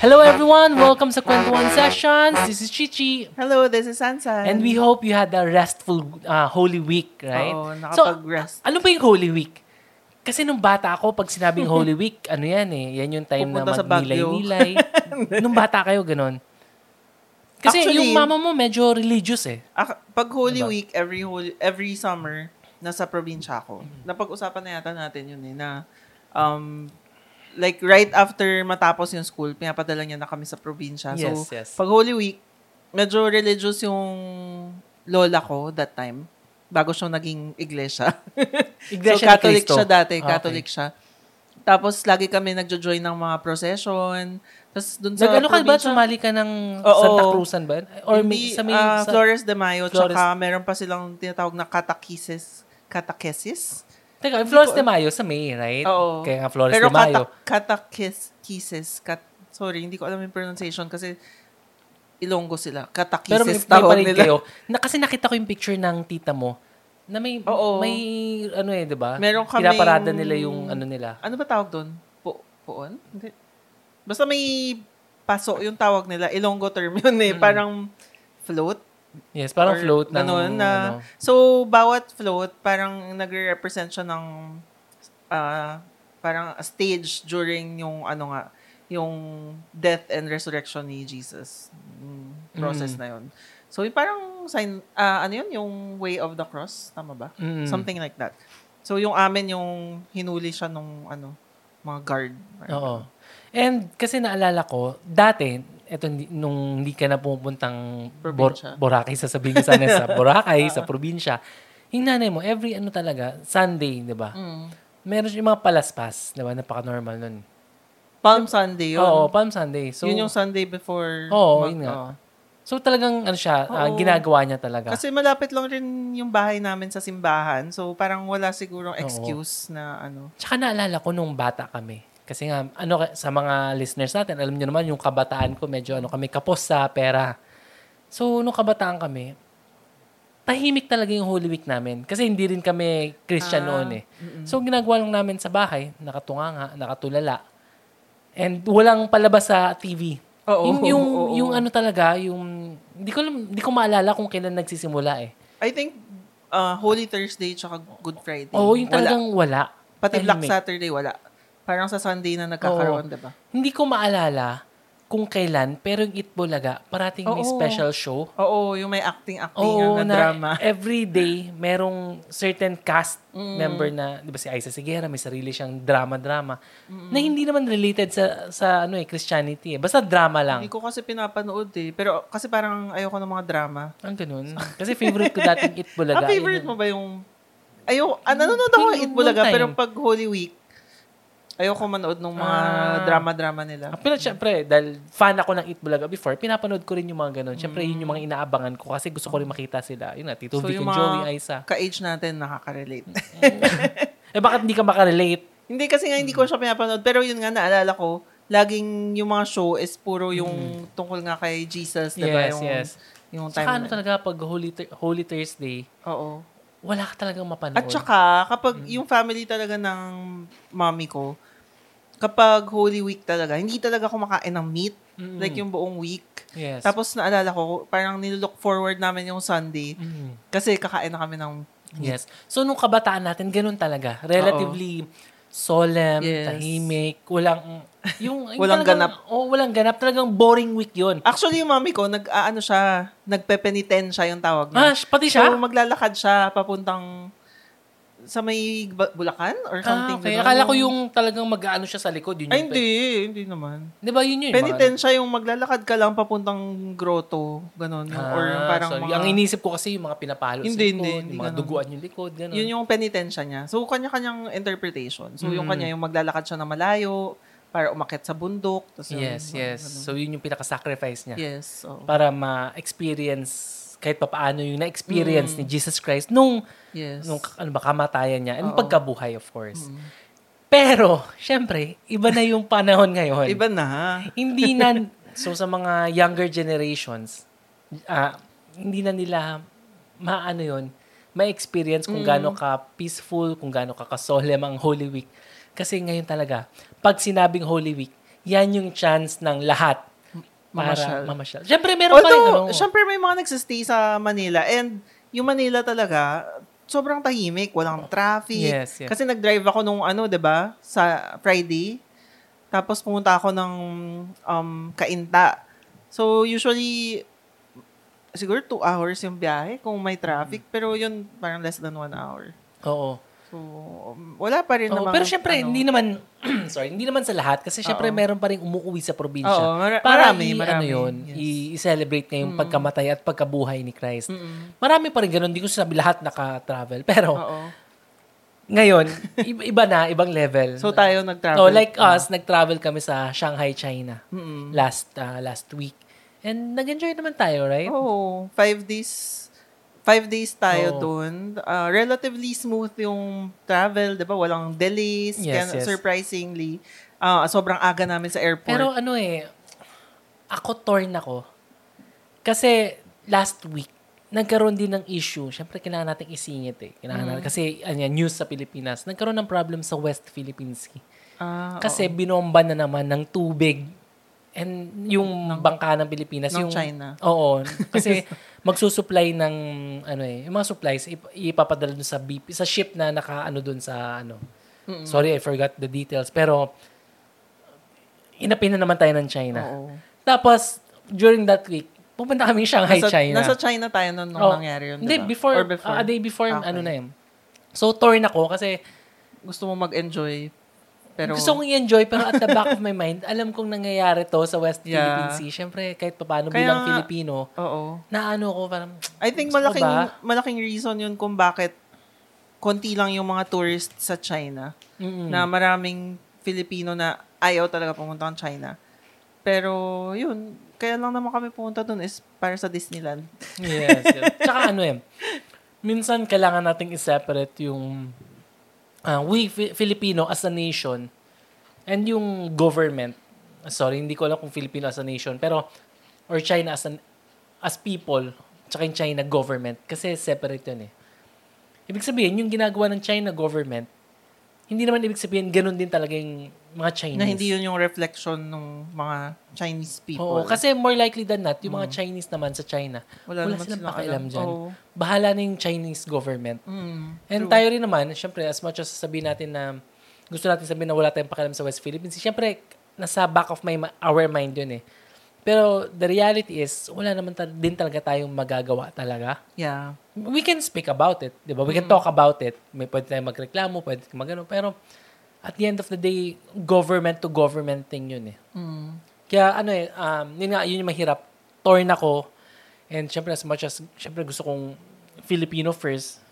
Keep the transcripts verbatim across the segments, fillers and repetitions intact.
Hello everyone! Welcome sa Kwentuhan Sessions. This is Chichi. Hello, this is Sansan. And we hope you had a restful uh, Holy Week, right? Oo, nakapag-rest. So, ano ba yung Holy Week? Kasi nung bata ako, pag sinabing Holy Week, ano yan eh, yan yung time Pupunta na magnilay-nilay. Nung bata kayo, ganun. Kasi Actually, yung mama mo medyo religious eh. Ak- pag Holy Diba? Week, every holy, every summer, nasa probinsya ako. Napag-usapan na yata natin yun eh, na um, like right after matapos yung school, pinapadala niya na kami sa probinsya. Yes, so, yes. pag Holy Week, medyo religious yung lola ko that time, bago siya naging iglesia. Iglesia so, ni Catholic Cristo. siya dati, Okay. Catholic siya. Tapos, lagi kami nagjo-join ng mga procession. Tapos, dun sa Nag-ano ka ba? probinsya- Sumali ka ng Oo. Santa Cruzan ba? Or may, Hindi, sa may... ah, sa, Flores de Mayo, Flores- tsaka meron pa silang tinatawag na catechesis. Catechesis? Teka, Flores de Mayo sa May, right? Oo. Kaya nga Flores Pero de Mayo. kata- catechesis. Kat- sorry, hindi ko alam yung pronunciation kasi Ilonggo sila. Catechesis Pero may, may tawag panig nila. kayo. Na, kasi nakita ko yung picture ng tita mo na may, Oo. may ano eh, di ba? Meron kaming- Pinaparada nila yung ano nila. Ano ba tawag doon? Po poon? Hindi. Basta may paso yung tawag nila. Ilonggo term yun eh. Mm. Parang float. Yes, parang Or float ng... ganun na, ano. so, bawat float, parang nagre-represent siya ng ah, parang a stage during yung ano nga, yung death and resurrection ni Jesus. Yung process Mm. na yun. So, yung parang sign, ah, ano yun? Yung way of the cross. Tama ba? Mm. Something like that. So, yung amin, yung hinuli siya nung ano, mga guard. Oo. And kasi naalala ko, dati, eto nung hindi ka na pumupuntang Bor- Probinsya. Boracay, sasabihin ko sana sa Boracay, sa probinsya, yung nanay mo, every ano talaga, Sunday, di ba? Mm. Meron siya yung mga palaspas, di ba? Napaka-normal nun. Palm Sunday yun. Oo, Palm Sunday. So, yun yung Sunday before. Oo, mag- yun nga. oo. So talagang ano siya, ah, Oo. ginagawa niya talaga. Kasi malapit lang rin yung bahay namin sa simbahan. So, parang wala sigurong excuse na ano. Tsaka naalala ko nung bata kami. Kasi nga, ano, sa mga listeners natin, alam niyo naman, yung kabataan ko, medyo ano kami, kapos sa pera. So, nung kabataan kami, tahimik talaga yung Holy Week namin. Kasi hindi rin kami Christian Ah, noon eh. So, ginagawa lang namin sa bahay, nakatunganga, nakatulala. And walang palabas sa T V. Oo, yung, yung, oo. yung ano talaga, yung, hindi ko, alam- hindi ko maalala kung kailan nagsisimula eh. I think uh, Holy Thursday tsaka Good Friday. Oo, yung talagang wala. wala. Pati Black Tahimik. Saturday, wala. Parang sa Sunday na nagkakaroon, diba? Hindi ko maalala kung kailan, pero yung Itbulaga, parating may Oo. special show. Oo, yung may acting-acting Oo, na, na drama. every day, merong certain cast Mm. member na, di ba si Aiza Sigera, may sarili siyang drama-drama, na hindi naman related sa sa ano eh, Christianity eh. Basta drama lang. Hindi ko kasi pinapanood eh. Pero kasi parang ayoko ng mga drama. Ang ganun. Kasi favorite ko dating Itbulaga. Ah, favorite Yun mo ba yung... Ayo, ah, nanonood ako Yung- ng Itbulaga, yung pero time. pag Holy Week, ayoko manood ng mga Ah. drama-drama nila. Ah, pero syempre, dahil fan ako ng Itbulaga before, pinapanood ko rin yung mga ganun. Syempre, yun yung mga inaabangan ko kasi gusto ko rin makita sila. Yun nga, Tito So, Vic yung and mga Joey Aiza. ka-age natin, nakaka-relate. Eh, bakit hindi ka makarelate? Hindi kasi nga hindi ko siya pinapanood. Pero yun nga, naalala ko, laging yung mga show is puro yung tungkol nga kay Jesus, diba? Yes, yung, yes. Yung time Saka ano na- talaga, pag Holy, Thur- Holy Thursday, Oo. wala ka talagang mapanood. At saka, kapag yung family talaga ng mommy ko, kapag Holy Week talaga, hindi talaga kumakain ng meat. Mm. Like yung buong week. Yes. Tapos naalala ko, parang nilook forward namin yung Sunday Mm. kasi kakain na kami ng Yes. So, nung kabataan natin, ganun talaga. Relatively solemn, Yes. tahimik, walang, yung, yung Walang talagang- Oh, walang ganap. Talagang boring week yun. Actually, yung mami ko, nag, ah, ano siya, nagpepenitensya yung tawag Ah, niya. pati siya? So, maglalakad siya papuntang sa may Ba- Bulacan or Ah, something. okay. ganun. Akala ko yung talagang mag-ano siya sa likod. Yun Ay, yung hindi. Hindi naman. Di ba yun yun? Penitensya yung maglalakad ka lang papuntang grotto. Ganon. Yung, or yung parang sorry. mga... Ang inisip ko kasi yung mga pinapalo sa Hindi, likod, hindi, yung hindi mga ganun. duguan yung likod, gano'n. Yun yung penitensya niya. So, kanya-kanyang interpretation. So, yung Mm. kanya, yung maglalakad siya na malayo para umakyat sa bundok. Tas yung- Yes, yes. ganun. So, yun yung pinaka-sacrifice niya. Yes. So, Para ma-experience kahit pa paano yung na-experience Mm. ni Jesus Christ nung, yes. nung ano ba, kamatayan niya and Oo. pagkabuhay, of course. Mm. Pero, syempre, iba na yung panahon ngayon. Iba na. Hindi na, so sa mga younger generations, ah, hindi na nila maano yun, ma-experience kung Mm. gaano ka peaceful, kung gaano ka ka-solemn ang Holy Week. Kasi ngayon talaga, pag sinabing Holy Week, yan yung chance ng lahat para Mamasyal. mamasyal. Siyempre, meron pa rin, Although, ano, syempre may mga nagsistay sa Manila and yung Manila talaga, sobrang tahimik, walang traffic. Yes, yes. Kasi nag-drive ako nung ano, 'di ba, sa Friday. Tapos pumunta ako ng um, Cainta. So, usually, siguro two hours yung biyahe kung may traffic. Pero yun, parang less than one hour. oo. So, um, wala pa rin Oo, namang... pero syempre, ano, hindi naman, sorry, hindi naman sa lahat. Kasi syempre, Oo. meron pa rin umuuwi sa probinsya. Oo, mara- para marami, i, marami. ano yun, Yes. i- i-celebrate niya yung pagkamatay at pagkabuhay ni Christ. Mm-mm. Marami pa rin ganun. Hindi ko sabi lahat naka-travel. Pero, Oo. ngayon, iba, iba na, ibang level. So, tayo nag-travel. So, like us, nag-travel kami sa Shanghai, China. Mm-mm. Last uh, last week. And nag-enjoy naman tayo, right? Oo. Five days... Five days tayo Oo. dun. Uh, relatively smooth yung travel, di ba? Walang delays. Yes, Kaya yes. surprisingly, uh, sobrang aga namin sa airport. Pero ano eh, ako torn ako. Kasi last week, nagkaroon din ng issue. Siyempre, kailangan natin isingit eh. Kailangan natin, kasi ano yan, news sa Pilipinas. Nagkaroon ng problem sa West Philippine Sea. Ah, Kasi oo. binomba na naman ng tubig and yung bangka ng Pilipinas. ng yung, China. Oo. Kasi magsusupply ng, ano eh, yung mga supplies, ip- ipapadala dun sa B P, sa ship na naka, ano dun sa, ano. Mm-mm. Sorry, I forgot the details. Pero, inapin na naman tayo ng China. Oo. Tapos, during that week, pupunta kami Shanghai, Nasa, China. nasa China tayo nung, nung Oh, nangyari yun, Hindi, diba? before, Or before? ah, a day before, Okay. ano na yun. So, torn ako kasi Gusto mo mag-enjoy. Pero, gusto kong i-enjoy, pero at the back of my mind, alam kong nangyayari to sa West Yeah. Philippine Sea. Siyempre, kahit paano Kaya bilang nga- Filipino, oo. na ano ko, parang, I think Gusto mo malaking ba? malaking reason yun kung bakit konti lang yung mga tourists sa China. mm, Na maraming Filipino na ayaw talaga pumunta ng China. Pero, yun, kaya lang naman kami pumunta dun is para sa Disneyland. yes, yes. Tsaka ano eh, minsan kailangan nating i-separate yung uh, we Fi- Filipino as a nation and yung government. Sorry, hindi ko alam kung Filipino as a nation, pero or China as an, as people, tsaka yung China government kasi separate yun eh. Ibig sabihin, yung ginagawa ng China government, hindi naman ibig sabihin ganun din talaga yung mga Chinese. Na hindi yun yung reflection ng mga Chinese people. Oo, kasi more likely than not, yung mga Chinese naman sa China, Wala wala, naman silang silang pakialam alam. dyan. Oo. Bahala na yung Chinese government. Mm, And true. tayo rin naman, syempre, as much as sabihin natin na gusto natin sabihin na wala tayong pakialam sa West Philippines, syempre, nasa back of my our mind yun eh. Pero the reality is, wala naman ta- din talaga tayong magagawa talaga. Yeah. We can speak about it, di ba? We can talk about it. May pwede tayong magreklamo, pwede tayong magano. Pero at the end of the day, government to government thing yun eh. Mm. Kaya ano eh, um, yun nga, yun yung mahirap. Torn ako. And syempre, as much as, syempre gusto kong Filipino first,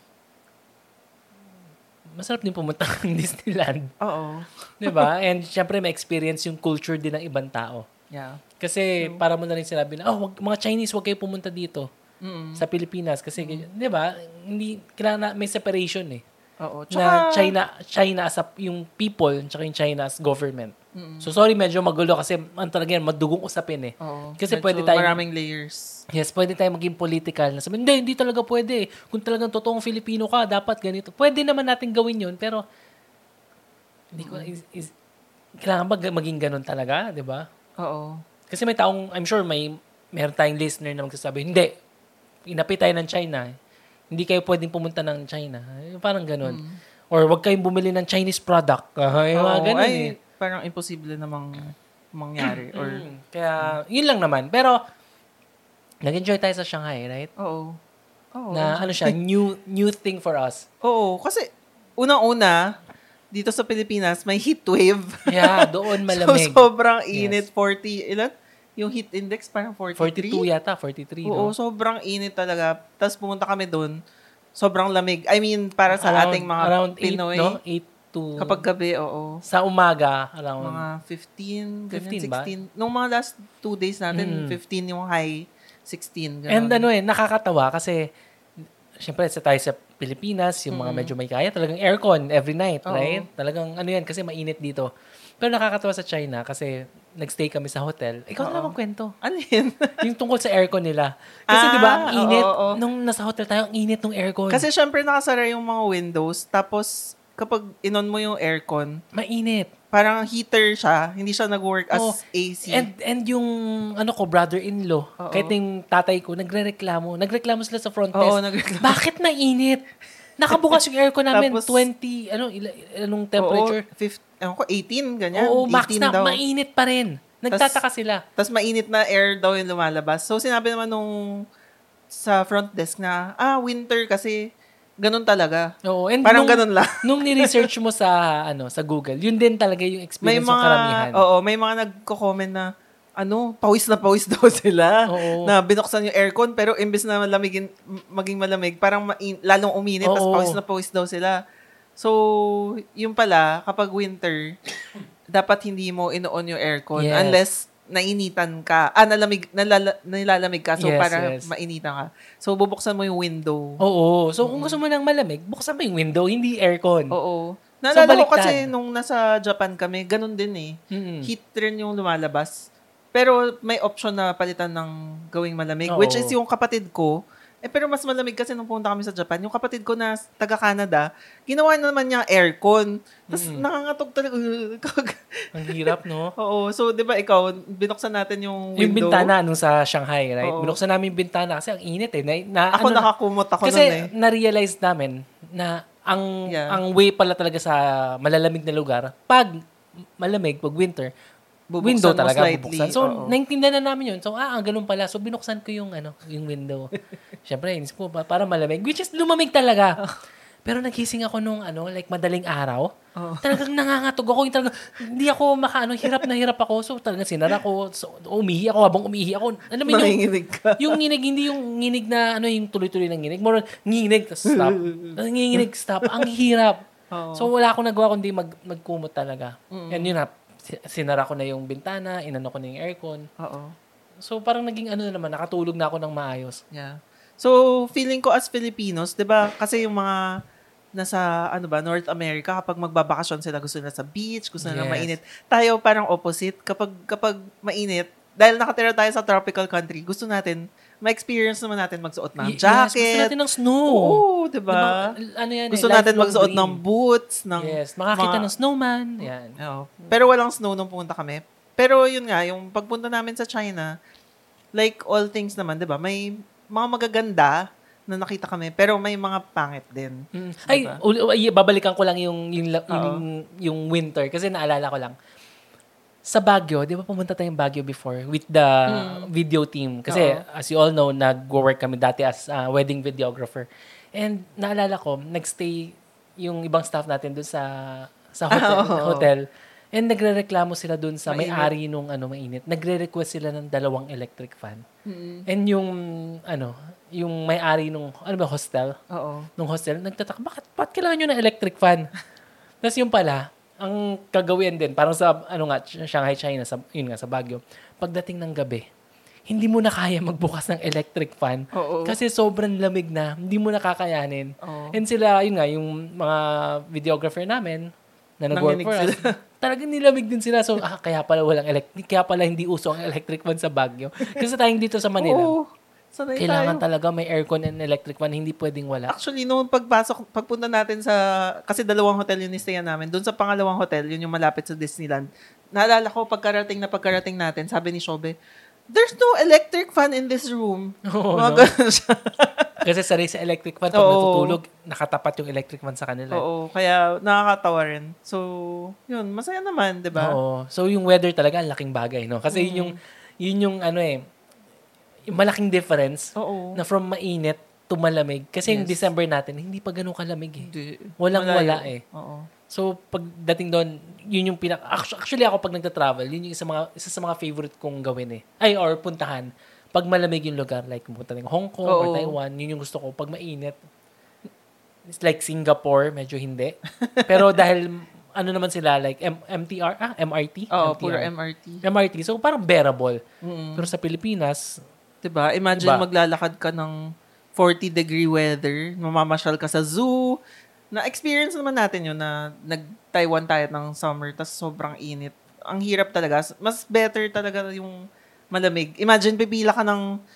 masarap din pumunta ng Disneyland. Oo. Di ba? And syempre, may experience yung culture din ng ibang tao. Yeah. Kasi para mo na rin sinabi na, oh, wag, mga Chinese, wag kayo pumunta dito Mm. sa Pilipinas. Kasi, di ba, hindi, kailangan na, may separation eh. Oo. Na Tsaka, China, China as a, yung people, tsaka yung China as government. Mm. So, sorry, medyo magulo kasi, ang talaga yan, madugong usapin eh. Oo. Kasi Medyo pwede tayong- maraming layers. Yes, pwede tayo maging political na sabihin, hindi, hindi talaga pwede. Kung talagang totoong Filipino ka, dapat ganito. Pwede naman natin gawin yun, pero hindi ko, is, is, kailangan ba maging ganun talaga, di ba? Oo. Kasi may taong, I'm sure may, meron tayong listener na magsasabi, hindi, inapit tayo ng China. Hindi kayo pwedeng pumunta ng China. Parang ganun. Or wag kayong bumili ng Chinese product. Uh, yung mga Oo, ganun ay, eh. parang imposible namang mangyari. Or, Mm, Kaya, yun lang naman. Pero, nag-enjoy tayo sa Shanghai, right? oo. Oo. Na ano siya, new new thing for us. Oo. Kasi, unang-una, dito sa Pilipinas, may heat wave. Yeah, doon malamig. So, sobrang init. Yes. forty, ilan? Yung heat index, parang forty-three. forty-two yata, forty-three, Oo, no? sobrang init talaga. Tapos pumunta kami doon, sobrang lamig. I mean, para sa Around- ating mga around Pinoy, eight, no? eight to... kapag gabi, oo. sa umaga, around... Mga fifteen, ganyan, fifteen ba? sixteen. Nung mga last two days natin, Mm. fifteen yung high, sixteen. Ganun. And ano eh, nakakatawa kasi, syempre, sa tayo sa Pilipinas, yung mga medyo may kaya, talagang aircon every night, Oo. right? Talagang ano yan, kasi mainit dito. Pero nakakatawa sa China kasi nagstay kami sa hotel. Ikaw na Oo. naman kwento. Ano yun? Yung tungkol sa aircon nila. Kasi Ah, di ba, ang init. oo, oo. Nung nasa hotel tayo, ang init ng aircon. Kasi syempre nakasara yung mga windows, tapos kapag inon mo yung aircon, mainit. Parang heater siya, hindi siya nag-work as Oo. A C. And and yung ano ko, brother-in-law, Oo. kahit yung tatay ko, nagrereklamo. Nagreklamo sila sa front desk. Oo, nagreklamo. Bakit mainit? Nakabukas yung aircon namin, Tapos, twenty, ano, ila, anong temperature? Oo, fifty, ewan ko, eighteen, ganyan. Oo, max eighteen na, daw. mainit pa rin. Nagtataka sila. Tapos mainit na air daw yung lumalabas. So, sinabi naman nung sa front desk na, ah, winter kasi, ganun talaga. Oo, and Parang nung, ganun lang. nung ni-research mo sa ano sa Google, yun din talaga yung May experience ng mga, karamihan. oo, may mga nagko-comment na, ano, pawis na pawis daw sila. Oo. Na binuksan yung aircon, pero imbes na malamigin, maging malamig, parang main, lalong uminit, tapos Oo. pawis na pawis daw sila. So, yung pala, kapag winter, dapat hindi mo ino-on yung aircon Yes. unless nainitan ka. Ah, nalamig, nalala, nilalamig ka. So, Yes, para yes. mainitan ka. So, bubuksan mo yung window. Oo. So, kung gusto mo ng malamig, buksan mo yung window, hindi aircon. Oo. Naalala ko baliktad. kasi nung nasa Japan kami, ganun din eh. Mm-mm. Heat rin yung lumalabas. Pero may option na palitan ng gawing malamig. Oo. Which is yung kapatid ko. Eh, pero mas malamig kasi nung punta kami sa Japan. Yung kapatid ko na taga-Canada, ginawa na naman niya aircon. Tapos Mm-mm. nangangatog talaga. Ang hirap, no? Oo. So, di ba ikaw, binuksan natin yung window. Yung bintana nung sa Shanghai, right? Oo. Binuksan namin yung bintana kasi ang init eh. Na, na, Ako ano, nakakumot ako kasi nun eh. na-realize namin na ang Yeah. ang way pala talaga sa malalamig na lugar, pag malamig, pag winter, Bubuksan window mo talaga slightly, bubuksan. So, oo. naintindihan na namin yun. So, ah, ang ganun pala. So, binuksan ko yung, ano, yung window. Siyempre, inisip ko, pa- para malamig. Which is, lumamig talaga. Pero nagising ako nung, ano, like, madaling araw. Oo. Talagang nangangatog ako. Yung talagang, hindi ako makaano, hirap na hirap ako. So, talagang sinara ko. So, umihi ako. Habang umihi ako, ano mo yung, Nanginginig ka. yung nginig, hindi yung nginig na, ano, yung tuloy-tuloy ng nginig. More, nginig, tapos stop. Nginig, stop. Ang hirap. Oo. So, wala akong nagawa kundi mag, magkumot talaga. And yun na, si- sinara ko na yung bintana, inano ko na yung aircon. Oo. So, parang naging ano na naman, nakatulog na ako ng maayos. Yeah. So, feeling ko as Filipinos, 'di ba? Kasi yung mga nasa ano ba, North America, kapag magbabakasyon sila, gusto nila sa beach, gusto nila Yes. mainit. Tayo parang opposite. Kapag kapag mainit, dahil nakatira tayo sa tropical country, gusto natin ma-experience naman natin magsuot ng Y- jacket. Yes, gusto natin ng snow. Oo, 'di ba? Diba, ano yan Gusto eh, natin lifelong magsuot dream. ng boots, ng Yes, makakita mga- ng snowman. Yan. Oo. Pero walang snow nung pumunta kami. Pero yun nga, yung pagpunta namin sa China, like all things naman, 'di ba? May mga magaganda na nakita kami, pero may mga pangit din. Mm. Ay, Diba? uli- ay, babalikan ko lang yung yung, la- Oo. yung yung winter kasi naalala ko lang. Sa Baguio, di ba pumunta tayong Baguio before with the video team? Kasi Oo. as you all know, nag-work kami dati as uh, wedding videographer. And naalala ko, nagstay yung ibang staff natin doon sa sa hotel, Ah, oo. hotel. And nagrereklamo sila doon sa Mainit. may-ari nung ano mainit. Nagre-request sila ng dalawang electric fan. And yung ano, yung may-ari nung ano ba hostel, Oo. nung hostel, nagtataka, bakit, bakit kailangan nyo ng electric fan? Tapos yung pala, ang kagawin din, parang sa, ano nga, Shanghai, China, sa, yun nga, sa Baguio, pagdating ng gabi, hindi mo na kaya magbukas ng electric fan Oo. kasi sobrang lamig na, hindi mo nakakayanin. Oo. And sila, yun nga, yung mga videographer namin, na nag-work Nanginig for us, sila. talagang nilamig din sila. So, ah, kaya pala walang electric, kaya pala hindi uso ang electric fan sa Baguio. Kasi tayong dito sa Manila, Oo. Sanay kailangan tayo. talaga may aircon and electric fan, hindi pwedeng wala. Actually, noong pagpasok, pagpunta natin sa, kasi dalawang hotel yung nistayan namin, doon sa pangalawang hotel, yun yung malapit sa Disneyland, naalala ko, pagkarating na pagkarating natin, sabi ni Shobe, there's no electric fan in this room. Oo, Mga no? ganun siya. Kasi sanay sa electric fan, pag Oo. natutulog, nakatapat yung electric fan sa kanila. Oo, kaya nakakatawa rin. So, yun, masaya naman, di ba? Oo. So, yung weather talaga, ang laking bagay, no? Kasi yun yung, yun yung, ano eh, yung malaking difference Oo. na from mainit to malamig. Kasi yung Yes. December natin, hindi pa ganun kalamig eh. Hindi. Walang Malayo. wala eh. Oo. So, pagdating doon, yun yung pinak... Actually, ako pag nagta-travel, yun yung isa, mga, isa sa mga favorite kong gawin eh. Ay, or puntahan. Pag malamig yung lugar, like pumunta ng Hong Kong or Oo. Taiwan, yun yung gusto ko. Pag mainit, it's like Singapore, medyo hindi. Pero dahil, ano naman sila, like M- MTR, ah, M R T? Oo, M T R. puro M R T. M R T. So, parang bearable. Mm. Pero sa Pilipinas, Diba? Imagine Diba? maglalakad ka ng forty degree weather, mamamasyal ka sa zoo. Na-experience naman natin yun na nag-Taiwan tayo ng summer, tas sobrang init. Ang hirap talaga. Mas better talaga yung malamig. Imagine, pipila ka ng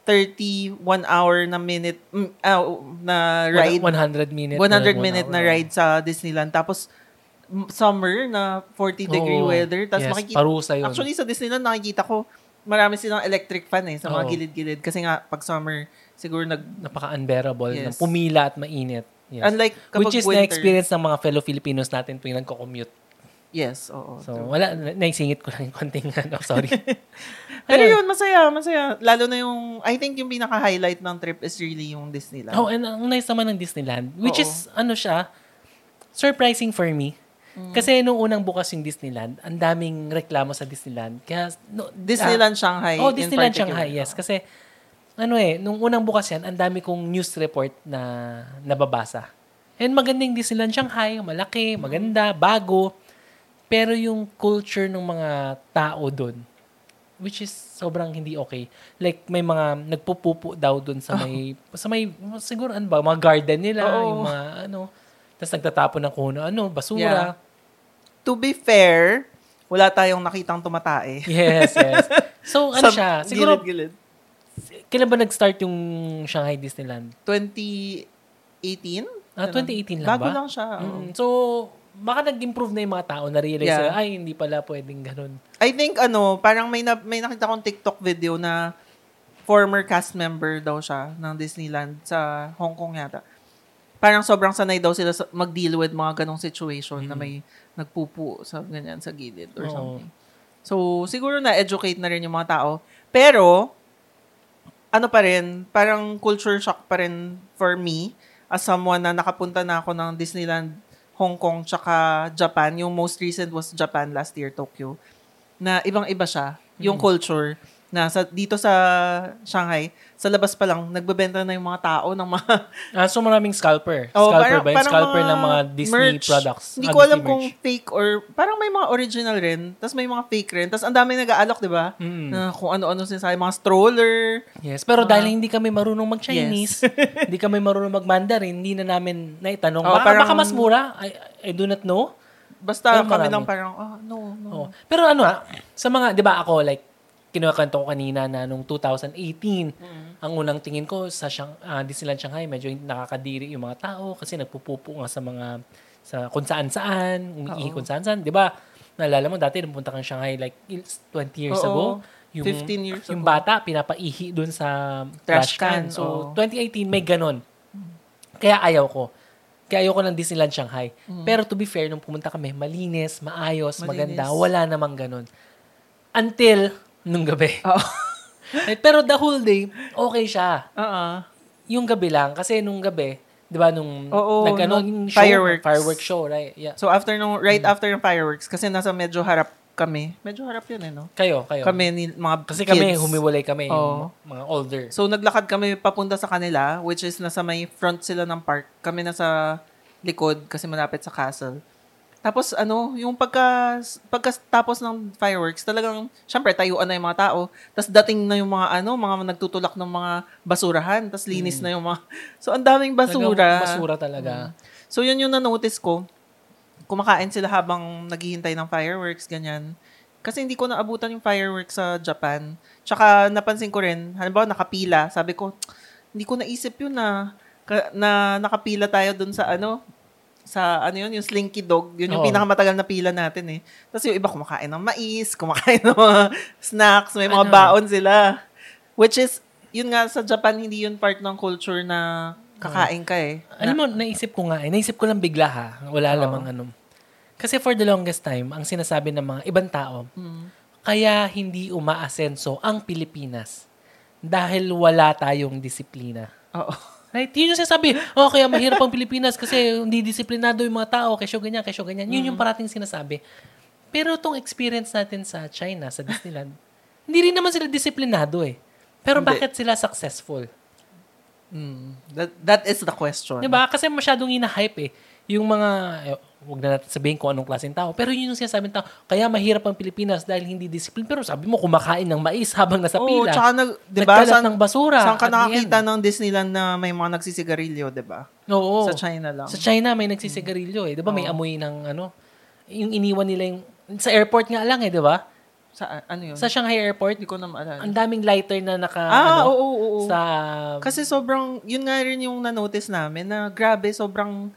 thirty-one hour na minute, mm, ah, na ride. one hundred minute. one hundred one minute hour, na oh. ride sa Disneyland. Tapos, m- summer na forty degree Oo. weather. Tapos Yes, makikita, parusa yun. actually sa Disneyland nakikita ko, marami silang electric fan eh, sa mga Oo. gilid-gilid. Kasi nga, pag summer, siguro nag, Napaka-unbearable. Yes. Ng pumila at mainit. Yes. unlike kapag Which is winter. na-experience ng mga fellow Filipinos natin tuwing nagko-commute. Yes, oo. So, true. wala. na- Naisingit ko lang yung konting ano. Sorry. Pero Ayun. yun, masaya, masaya. Lalo na yung, I think yung pinaka-highlight ng trip is really yung Disneyland. Oh, and ang nice naman ng Disneyland, which Oo. is, ano siya, surprising for me. Mm. Kasi nung unang bukas yung Disneyland, ang daming reklamo sa Disneyland. Kaya, no, Disneyland Shanghai Oh, in Disneyland particular. Shanghai, yes. Kasi, ano eh, nung unang bukas yan, ang dami kong news report na nababasa. And magandang Disneyland Shanghai, malaki, maganda, bago. Pero yung culture ng mga tao doon, which is sobrang hindi okay. Like, may mga nagpupupo daw doon sa may, sa may, siguro ano ba, mga garden nila, Oo. yung mga ano, tapos nagtatapon ng kuno, ano, basura. To be fair, wala tayong nakitang tumatae. Yes, yes. So, ano Sa siya, siguro, gilid-gilid. kailan ba nag-start yung Shanghai Disneyland? twenty eighteen? Ah, twenty eighteen lang Bago ba? lang siya. oo. Mm, so, baka nag-improve na yung mga tao, na-realize Yeah. sila, ay, hindi pala pwedeng ganun. I think, ano, parang may, na, may nakita kong TikTok video na former cast member daw siya ng Disneyland sa Hong Kong yata. Parang sobrang sanay daw sila sa, mag-deal with mga ganong situation na may nagpupu sa ganyan sa gilid or Oo. something. So, siguro na-educate na rin yung mga tao. Pero, ano pa rin, parang culture shock pa rin for me as someone na nakapunta na ako ng Disneyland Hong Kong tsaka Japan. Yung most recent was Japan last year, Tokyo. Na ibang-iba siya. Yung culture na sa, dito sa Shanghai, sa labas pa lang, nagbebenta na yung mga tao ng mga Ah, so maraming scalper. Oh, Scalper parang- ba? Yung parang scalper mga ng mga Disney merch. products. Hindi Ah, ko alam Disney kung merch. fake or parang may mga original rin. Tapos may mga fake rin. Tapos ang dami nag-aalok, di ba? Mm. Na kung ano-ano sinasabi. Mga stroller. Yes, pero Mga- dahil hindi kami marunong mag-Chinese, hindi kami marunong mag-Mandarin, hindi na namin naitanong. Oh, baka, parang- baka mas mura. I, I do not know. Basta Pero kami marami. lang parang, oh, no, no. Oh. Pero ano ha, sa mga, di ba ako, like, kinukwento ko kanina na nung two thousand eighteen, ang unang tingin ko sa Shang, ah, Disneyland Shanghai, medyo nakakadiri yung mga tao kasi nagpupupo nga sa mga, sa kung saan-saan, umiihi Oo. kung saan-saan. Di ba, naalala mo, dati nung punta kang Shanghai like twenty years Oo. ago, yung, fifteen years yung ago. bata, pinapaihi dun sa trash, Trash can. can, So, oo. twenty eighteen, may ganon. Kaya ayaw ko. Kaya ayoko ng Disneyland Shanghai. Pero to be fair, nung pumunta kami, malinis, maayos, Malinis. maganda. Wala namang ganon. Until nung gabi. Oo. Eh, pero the whole day, okay siya. Oo. Yung gabi lang. Kasi nung gabi, di ba, nung Oo, nag-ano, nung yung show, fireworks. fireworks show, right? Yeah. So, after nung, right Hmm. after yung fireworks, kasi nasa medyo harap kami. Medyo harap yun eh, no? Kayo, kayo. Kami, ni, mga Kasi kids. kami, humiwalay kami, yung Oo. mga older. So, naglakad kami papunta sa kanila, which is nasa may front sila ng park. Kami nasa likod kasi malapit sa castle. Tapos, ano, yung pagka, pagkatapos ng fireworks, talagang, syempre, tayuan na yung mga tao. Tapos, dating na yung mga, ano, mga nagtutulak ng mga basurahan. Tapos, linis na yung mga, so, ang daming basura. Talagang basura talaga. So, yun yung na-notice ko. Kumakain sila habang naghihintay ng fireworks, ganyan. Kasi hindi ko naabutan yung fireworks sa Japan. Tsaka napansin ko rin, halimbawa nakapila, sabi ko, hindi ko naisip yun na, ka- na nakapila tayo dun sa ano, sa ano yun, yung Slinky Dog. Yun yung Oo. pinakamatagal na pila natin eh. Tapos yung iba kumakain ng mais, kumakain ng mga snacks, may mga Ano? baon sila. Which is, yun nga sa Japan, hindi yun part ng culture na kakain ka eh. Alam mo, naisip ko nga eh. Naisip ko lang bigla ha. Wala Oo. lamang ano. Kasi for the longest time, ang sinasabi ng mga ibang tao, Mm. kaya hindi umaasenso ang Pilipinas dahil wala tayong disiplina. Oo. Right? Yun yung sinasabi, oh, kaya mahirap ang Pilipinas kasi hindi disiplinado yung mga tao, kesyo ganyan, kesyo ganyan. Yun yung parating sinasabi. Pero itong experience natin sa China, sa Disneyland, hindi rin naman sila disiplinado eh. Pero Hindi. bakit sila successful? Mm. That, that is the question. Diba? Kasi masyadong ina-hype eh. Yung mga, eh, huwag na natin sabihin kung anong klaseng tao, pero yun yung sinasabi ng tao, kaya mahirap ang Pilipinas dahil hindi discipline. Pero sabi mo, kumakain ng mais habang nasa Oo, pila. tsaka nag, di ba, Nagkalat saan, ng basura. saan ka at the nakakita end. ng Disneyland na may mga nagsisigarilyo, di ba? Oo. Sa China lang. Sa China, may nagsisigarilyo eh. Di ba? May Oo. amoy ng ano, yung iniwan nila yung, sa airport nga lang eh, di ba? Sa, ano yun? Sa Shanghai Airport, Hindi ko na maalala. ang daming lighter na naka, Ah, ano, oo, oo, oo. sa... Kasi sobrang, yun nga rin yung na-notice namin na grabe, sobrang,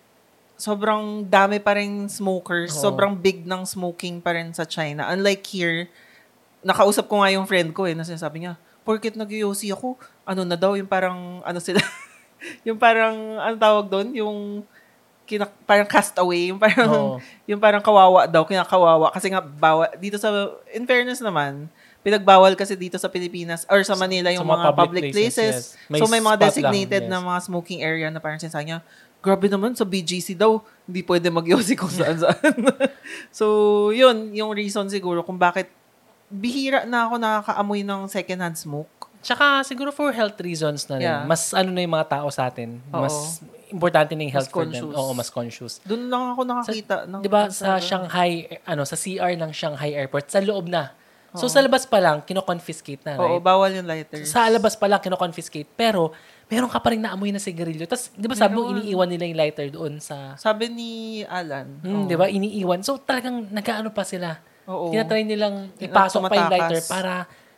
sobrang dami pa rin smokers. Oo. Sobrang big ng smoking pa rin sa China. Unlike here, nakausap ko nga yung friend ko eh, na sinasabi niya, porket nag-yosi ako, ano na daw, yung parang, ano sila, yung parang, ano tawag doon, yung, kinak- parang castaway, yung parang, Oo. yung parang kawawa daw, kinakawawa. Kasi nga, bawa, dito sa, in fairness naman, pinagbawal kasi dito sa Pilipinas or sa Manila yung Sa mga, mga public, public places. places, yes. May So, may mga spot designated lang, yes. na mga smoking area na parang sinasabi niya, grabe naman, sa B G C daw, hindi pwede mag-yosi kung saan-saan. So, yun, yung reason siguro kung bakit bihira na ako nakakaamoy ng secondhand smoke. Tsaka siguro for health reasons na rin. Yeah. Mas ano na yung mga tao sa atin. Oo. Mas importante na yung Mas health for them. conscious. Oo, mas conscious. Doon lang ako nakakita. ng, Di ba sa sa- Shanghai, eh, ano, sa C R ng Shanghai Airport, sa loob na. So sa labas pa lang, kino-confiscate na, Oo, right? bawal yung lighters. Sa labas pa lang, kino-confiscate. Pero, meron ka pa rin naamoy na sigarilyo. Tapos, di ba sabi mo, Meron. iniiwan nila yung lighter doon sa... Sabi ni Alan. Hmm, oo. di ba? Iniiwan. So, talagang nag-ano pa sila. Oo. Tinatry nilang ipasok pa yung Tumatakas. lighter para...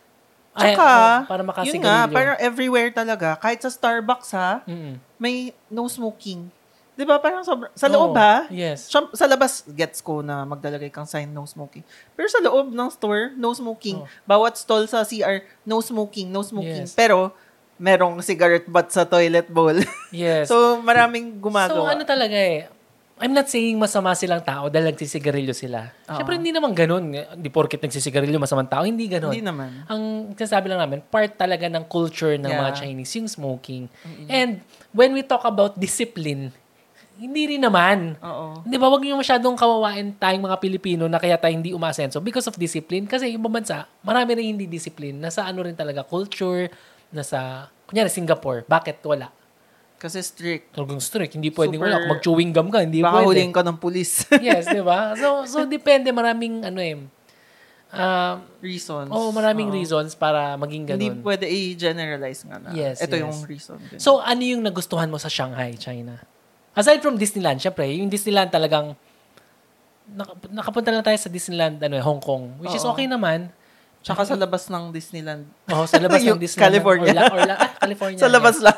Tsaka, oh, para yun makasigarilyo. nga, parang everywhere talaga. Kahit sa Starbucks ha, Mm-mm. may no smoking. Di ba? Parang sobra, sa Oo, loob ha? yes. Sa, sa labas, gets ko na maglalagay kang sign no smoking. Pero sa loob ng store, no smoking. Oh. Bawat stall sa C R, no smoking, no smoking. Yes. Pero, merong cigarette butt sa toilet bowl. Yes. So, maraming gumagawa. So, ano talaga eh, I'm not saying masama silang tao dahil nagsisigarilyo sila. Oo. Siyempre, hindi naman ganun. Hindi porket nagsisigarilyo, masamang tao. Hindi ganun. Hindi naman. Ang sinasabi lang namin, part talaga ng culture ng Yeah. mga Chinese, yung smoking. And when we talk about discipline, hindi rin naman. Oo. Di ba, wag niyo masyadong kawawain tayong mga Pilipino na kaya tayo hindi umasenso because of discipline. Kasi yung ibang bansa, marami rin hindi discipline. Nasa ano rin talaga, culture, nasa, kunyari, Singapore. Bakit wala? Kasi strict. Talagang strict. Hindi pwedeng Super- wala. Kung mag-chewing gum ka, hindi Baka pwede. huling ka ng pulis. Yes, di ba? So, so depende. Maraming, ano eh, um, Reasons. oh, maraming Oo. reasons para maging Hindi ganun. pwede i-generalize nga na. Yes, Ito yes. yung reason. Ganun. So, ano yung nagustuhan mo sa Shanghai, China? Aside from Disneyland, syempre, yung Disneyland talagang, nak- nakapunta lang tayo sa Disneyland, ano, eh, Hong Kong, which is Oo. okay naman. Tsaka sa labas ng Disneyland. Oh, sa labas ng Yung Disneyland. California. Orla, Orla, ah, California. Sa labas yes. lang.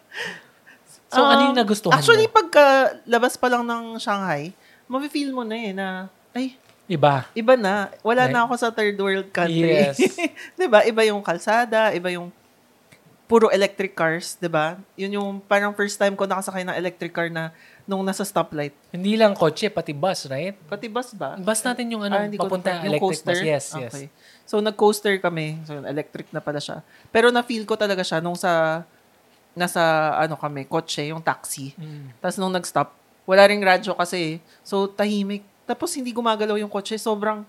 So, ano yung Um, nagustuhan Actually, mo? pagka labas pa lang ng Shanghai, mafe-feel mo na eh na, ay, Iba. iba na. Wala Right. na ako sa third world country. Yes. diba? Iba yung kalsada, iba yung puro electric cars, diba? Yun yung parang first time ko nakasakay ng electric car na nung nasa stoplight. Hindi lang kotse, pati bus, right? Pati bus ba? Bus natin yung ano, Ah, hindi ko papunta na- yung electric coaster? bus. Yes, yes. Okay. So, nag-coaster kami. So, electric na pala siya. Pero na-feel ko talaga siya nung sa, nasa, ano kami, kotse, yung taxi. Mm. Tapos nung nag-stop, wala ring radyo kasi. So, tahimik. Tapos hindi gumagalaw yung kotse. Sobrang,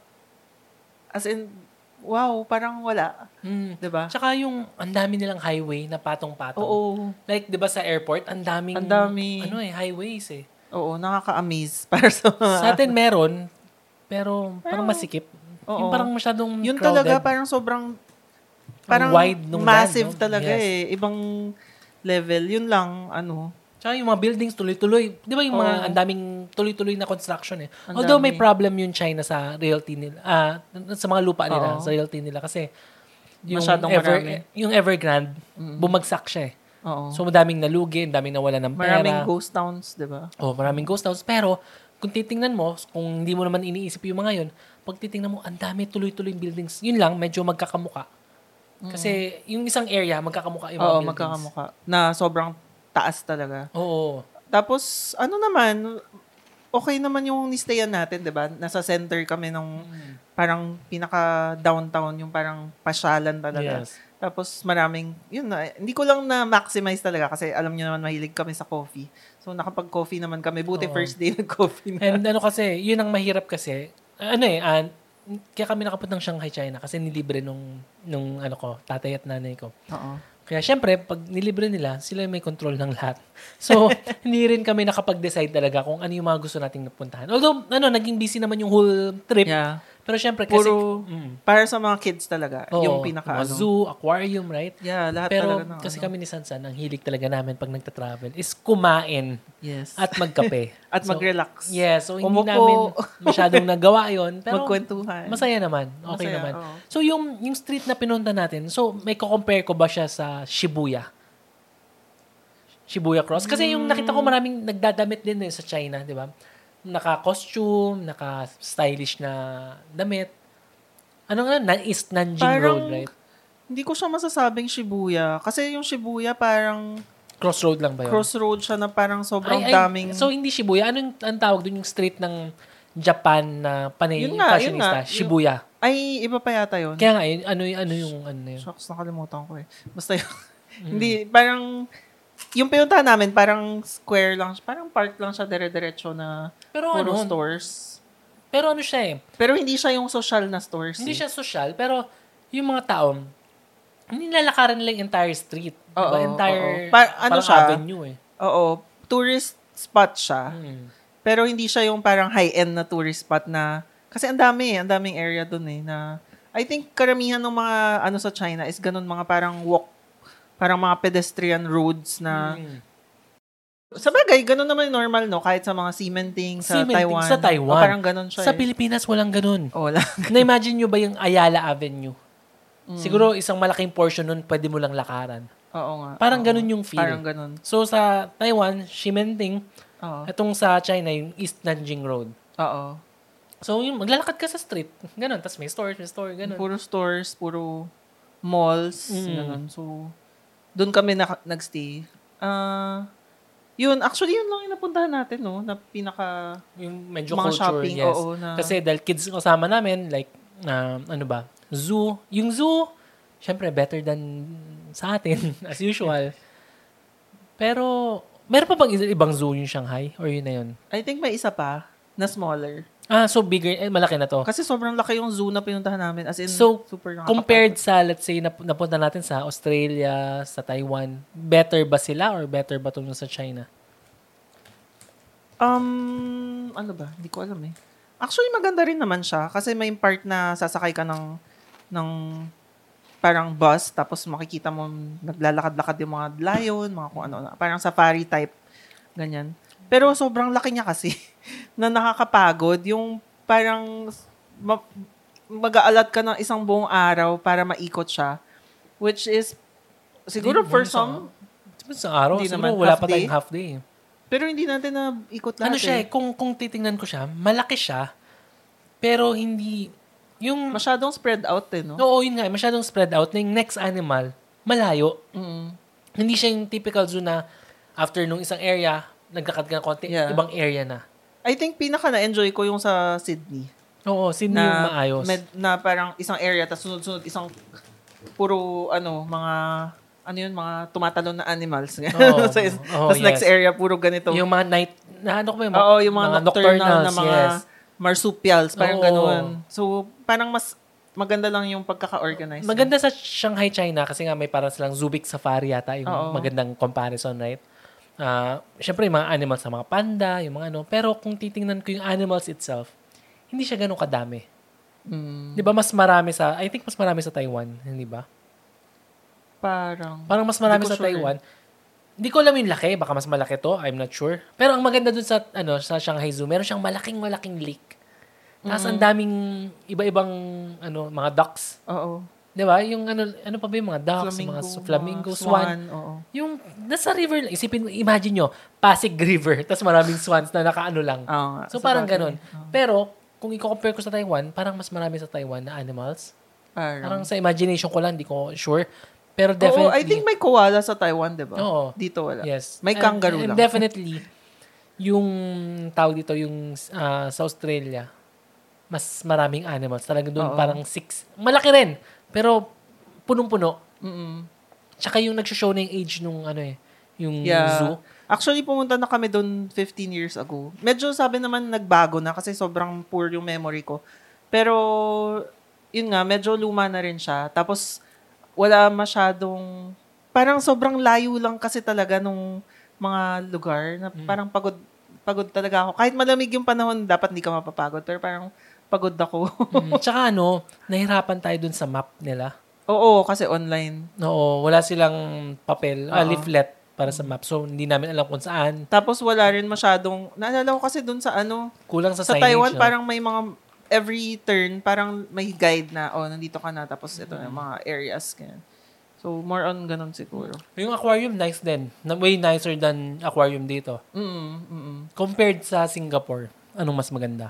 as in, wow, parang wala. Mm. Diba? Tsaka yung, ang dami nilang highway na patong-patong. Oo. Like, di ba sa airport, ang daming, Ang dami. ano eh, highways eh. Oo, nakaka-amaze. Para sa mga... Sa atin meron, pero parang masikip. Oo. Yung parang masyadong Yun crowded. talaga, parang sobrang, parang wide nung massive daan, no? talaga Yes. eh. Ibang level. Yun lang, ano. Tsaka yung mga buildings tuloy-tuloy. Di ba yung mga, Oo. ang daming tuloy-tuloy na construction eh. Ang Although may dami. problem yung China sa realty nila, ah, sa mga lupa nila, Oo. sa realty nila. Kasi, yung, Masyadong Ever, marami. yung Evergrande, bumagsak siya eh. Oo. So, madaming nalugi, daming nawala ng pera. Maraming ghost towns, di ba? Oh, maraming ghost towns. Pero, kung titingnan mo, kung hindi mo naman iniisip yung mga yun, pag titingnan mo, ang dami tuloy-tuloy yung buildings. Yun lang, medyo magkakamuka. Kasi, yung isang area, magkakamuka yung mga Oo, buildings. magkakamuka. Na sobrang taas talaga. Oo. Tapos, ano naman, okay naman yung nistayan natin, di ba? Nasa center kami ng parang pinaka-downtown, yung parang pasyalan talaga. Yes. Tapos maraming, yun na, hindi ko lang na-maximize talaga kasi alam niyo naman, mahilig kami sa coffee. So, nakapag-coffee naman kami. Buti Oo. first day nag-coffee na. And ano kasi, yun ang mahirap kasi, ano eh, ah, kaya kami nakapunta ng Shanghai, China kasi nilibre nung, nung ano ko, tatay at nanay ko. Oo. Kaya syempre, pag nilibre nila, sila yung may control ng lahat. So, hindi rin kami nakapag-decide talaga kung ano yung mga gusto nating napuntahan. Although, ano, naging busy naman yung whole trip. Yeah. Pero syempre, kasi... Puro, mm, para sa mga kids talaga. oo, yung pinaka, mga ano. zoo, aquarium, right? Yeah, lahat Pero talaga ng kasi ano. kami ni Sansan, ang hilig talaga namin pag nagta-travel is kumain Yes. at magkape. At So, mag-relax. yeah, so hindi Umupo. namin masyadong nagawa yon pero Magkwentuhan. masaya naman. Okay Masaya, naman. oo. So, yung, yung street na pinunta natin, so may ko-compare ko ba siya sa Shibuya? Shibuya Cross? Kasi yung nakita ko maraming nagdadamit din eh sa China, di ba? Naka-costume, naka-stylish na damit. Ano nga? Na East Nanjing Parang, Road, right? hindi ko siya masasabing Shibuya. Kasi yung Shibuya parang Crossroad lang ba yun? crossroad siya na parang sobrang Ay, ay, daming... So, hindi Shibuya. Anong ang tawag doon yung street ng Japan na panay Yun nga, yun fashionista? nga. Yung- Shibuya. ay, iba pa yata yun. Kaya nga, yun, ano, yung- ano yung ano na yun? Shucks, nakalimutan ko eh. Basta yun. Hindi, parang... Yung pinuntahan namin, parang square lang. Parang park lang siya, dire-diretso na Pero puro ano, stores. pero ano siya eh. Pero hindi siya yung social na stores. Hindi eh. siya social, pero yung mga tao, hindi nilalakaran nila yung entire street. Oo, diba? Entire, oo. Pa- ano parang siya? avenue eh. Oo, tourist spot siya. Hmm. Pero hindi siya yung parang high-end na tourist spot na... Kasi ang dami eh, ang daming area dun eh na... I think karamihan ng mga ano sa China is ganun, mga parang walk, parang mga pedestrian roads na... Hmm. Sa bagay, ganun naman yung normal, no? Kahit sa mga cementing sa Cementing Taiwan. sa Taiwan. O, parang ganun siya Sa eh. Pilipinas, walang ganun. O, wala. Na-imagine nyo ba yung Ayala Avenue? Mm. Siguro isang malaking portion nun pwede mo lang lakaran. Oo nga. Parang oo. ganun yung feel. Parang ganun. So sa Taiwan, Ximenting, Oo. itong sa China, yung East Nanjing Road. Oo. So yun, maglalakad ka sa street. Ganun. Tapos may stores, may store, ganun. Puro stores, puro malls, Mm. ganun. So, doon kami na, nagstay. Ah... Yun, actually, yun lang yung napuntahan natin, no? Na pinaka... Yung medyo mga culture, shopping, yes. oo, na- Kasi dahil kids kasama namin, like, na ano ba, zoo. Yung zoo, syempre, better than sa atin, as usual. Pero, meron pa bang ibang zoo yung Shanghai? Or yun na yun? I think may isa pa na smaller. Ah, so bigger, eh, malaki na to. Kasi sobrang laki yung zoo na pinuntahan namin. As in, So, super nakakatakot. Compared sa, let's say, nap- napunta natin sa Australia, sa Taiwan, better ba sila or better ba itong sa China? Um, ano ba? Hindi ko alam eh. Actually, maganda rin naman siya. Kasi may part na sasakay ka ng, ng parang bus, tapos makikita mo naglalakad-lakad yung mga lion, mga kung ano, parang safari type, ganyan. Pero sobrang laki niya kasi na nakakapagod. Yung parang ma- mag-aalat ka ng isang buong araw para maikot siya. Which is, siguro Hindi, for mo some, Sa, sa araw, Hindi siguro naman, wala half pa tayong day. half day. pero hindi natin na ikot lahat Ano siya eh, eh. kung, kung titingnan ko siya, malaki siya, pero hindi, yung, Masyadong spread out eh, no? oo, yun nga, masyadong spread out, na yung next animal, malayo. Mm. Hindi siya yung typical zoo na after nung isang area, nagkakad ka ng konti, Yeah. ibang area na. I think pinaka na-enjoy ko yung sa Sydney. Oo, Sydney yung Na, maayos. med- na parang isang area, tapos sunod-sunod isang puro, ano, mga, ano yun, mga tumatalon na animals. Oo. so, is- Oo, tapos next yes. area, puro ganito. Yung mga night, na ano ko ba yung Oo, yung mga, nocturnal na mga yes. marsupials, parang Oo. ganun. So, parang mas maganda lang yung pagkaka-organize. Maganda sa Shanghai, China, kasi nga may parang silang Zubik Safari yata, yung Oo. magandang comparison, right? Ah, syempre, yung mga animals sa mga panda, yung mga ano. Pero kung titingnan ko yung animals itself, hindi siya ganun kadami. Mm, Di ba mas marami sa, I think mas marami sa Taiwan, hindi ba? parang, Parang mas marami Hindi ko sa sure. Taiwan. Hindi ko alam yung laki, baka mas malaki to, I'm not sure. Pero ang maganda dun sa, ano, sa Shanghai Zoo, meron siyang malaking-malaking lake. Tapos ang daming iba-ibang, ano, mga ducks. oo. Di ba? Yung ano, ano pa ba yung mga ducks, Flamingo, mga su- flamingo, mga swan. oo. Yung nasa river, isipin mo, imagine nyo, Pasig River, tapos maraming swans na nakaano lang. Oo nga, So sa parang bagay. ganun. Pero, kung i-compare ko sa Taiwan, parang mas marami sa Taiwan na animals. Parang. Parang sa imagination ko lang, hindi ko sure. Pero Oo, definitely. I think may koala sa Taiwan, di ba? Oo. Dito wala. Yes. May And- kangaroo and lang. definitely, yung tawag dito, yung ah, sa Australia, mas maraming animals. Talaga doon Oo. parang six. Malaki rin. Pero, punong-puno. Mm-mm. Tsaka yung nag-show na yung age nung ano eh, yung Yeah. zoo. Actually, pumunta na kami doon fifteen years ago. Medyo sabi naman nagbago na kasi sobrang poor yung memory ko. Pero, yun nga, medyo luma na rin siya. Tapos, wala masyadong, parang sobrang layo lang kasi talaga nung mga lugar na parang pagod, pagod talaga ako. Kahit malamig yung panahon, dapat hindi ka mapapagod. Pero parang pagod ako. Mm, tsaka ano, nahirapan tayo dun sa map nila. Oo, kasi online. Oo, wala silang papel, ah, Oo. leaflet para sa map. So, hindi namin alam kung saan. Tapos wala rin masyadong, naalala ko kasi dun sa ano, Kulang sa, sa signage. Taiwan no? parang may mga, every turn, parang may guide na, oh, nandito ka na, tapos ito na, mga areas. Ganyan. So, more on ganun siguro. Yung aquarium, nice din. Na- Way nicer than aquarium dito. Mm, mm. Compared sa Singapore, anong mas maganda?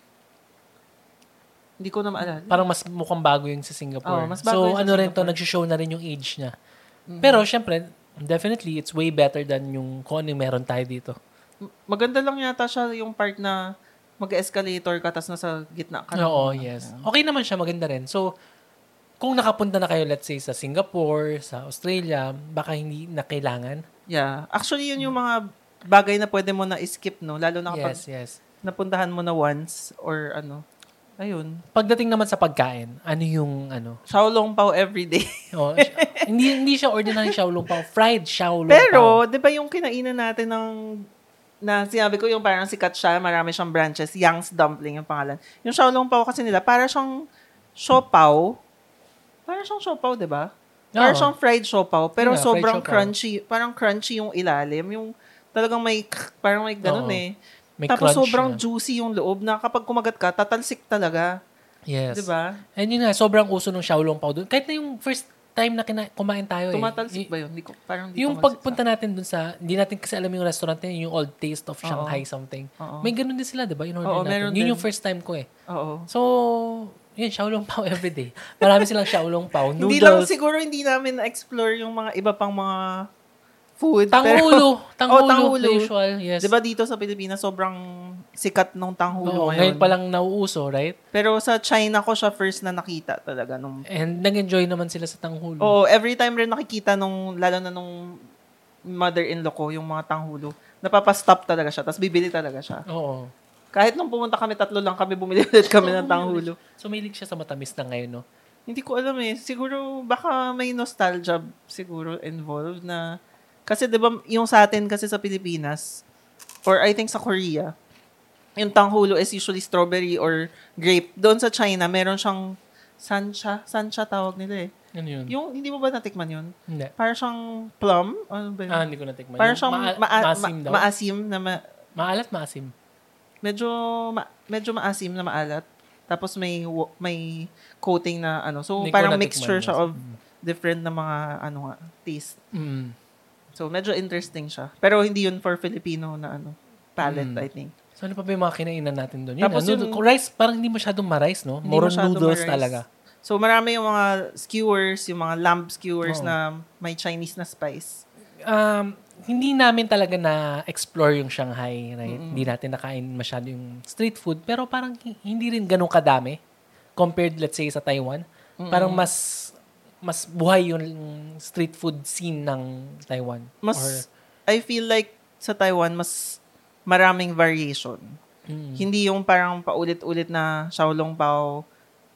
Hindi ko na maalala. Parang mas mukhang bago yung sa Singapore. Oo, mas bago so, yung sa ano rin to, Singapore. nag-show na rin yung age niya. Pero, syempre, definitely, it's way better than yung kung ano yung meron tayo dito. Maganda lang yata siya yung part na mag-escalator ka, tas nasa gitna ka. Oo, ng- yes. Okay naman siya, maganda rin. So, kung nakapunta na kayo, let's say, sa Singapore, sa Australia, baka hindi na kailangan. Yeah. Actually, yun yung mga bagay na pwede mo na skip, no? Lalo na kapag Yes, yes. napuntahan mo na once or ano. Ayun. Pagdating naman sa pagkain, ano yung ano? Xiaolong pao everyday. Oh, siya- hindi hindi siya ordinary xiaolong pao, fried xiaolong pao. Pero, di ba yung kinainan natin ng, na sinabi ko yung parang sikat siya, marami siyang branches, Yang's Dumpling yung pangalan. Yung xiaolong pao kasi nila, para siyang siopaw. Para siyang siopaw, di ba? Para Oo. siyang fried siopaw, pero Yeah, fried sobrang siopaw. crunchy. Parang crunchy yung ilalim. Yung talagang may, parang may ganun Oo. eh. May Tapos crunch sobrang na. juicy yung loob na kapag kumagat ka, tatalsik talaga. Yes. Di ba? And yun nga, sobrang uso ng xiaolong pao doon. Kahit na yung first time na kina- kumain tayo eh. Tumatalsik Y- ba yun? Hindi ko, parang hindi Yung tumalsik pagpunta natin dun sa, hindi natin kasi alam yung restaurant na yun, yung Old Taste of Shanghai something. Oo. May ganun din sila, di ba? In order Oo, natin. meron Yun din. yung first time ko eh. sa- Oo. So, yun, xiaolong pao everyday. Marami silang xiaolong pao. Noodles. Hindi lang, siguro hindi namin na-explore yung mga iba pang mga food. Tanghulo. Tanghulo. Oh, tanghulo. The usual, yes. Di ba dito sa Pilipinas, sobrang sikat nung tanghulo Oo, ngayon. ngayon pa lang nauuso, right? Pero sa China ko siya first na nakita talaga. Nung, And nag-enjoy naman sila sa tanghulo. oh, every time rin nakikita nung, lalo na nung mother-in-law ko, yung mga tanghulo, napapastop talaga siya, tapos bibili talaga siya. Oo. Kahit nung pumunta kami, tatlo lang kami, bumili ulit kami ng tanghulo. So, mahilig siya sa matamis na ngayon, no? Hindi ko alam eh. Siguro, baka may nostalgia siguro involved na, kasi di ba yung sa atin kasi sa Pilipinas, or I think sa Korea, yung tanghulo is usually strawberry or grape. Doon sa China, meron siyang sancha. Sancha tawag nila eh. Ano yun? Yung, hindi mo ba natikman yun? Hindi. Para siyang plum? Ano ba yun? Ah, hindi ko natikman. Para Yung siyang maa- maa- maasim ma- daw. maasim na ma- Maalat, maasim. medyo ma- medyo maasim na maalat. Tapos may wa- may coating na ano. So Hindi ko parang natikman mixture siya yun. of different na mga ano nga taste. Mm. So medyo interesting siya. Pero hindi yun for Filipino na ano palate, Mm. I think. So, ano pa ba yung mga kinainan natin doon? Yun, Tapos ano, yung- rice, parang hindi masyadong ma-rice, no? Hindi More on masyado noodles ma-rice. talaga. So marami yung mga skewers, yung mga lamb skewers Oo. na may Chinese na spice. Um, hindi namin talaga na-explore yung Shanghai, right? Hindi natin nakain masyado yung street food, pero parang hi- hindi rin ganun kadami compared, let's say, sa Taiwan. Parang mas mas buhay yung street food scene ng Taiwan. Mas Or- I feel like sa Taiwan mas maraming variation. Mm. Hindi yung parang paulit-ulit na xiaolong pao,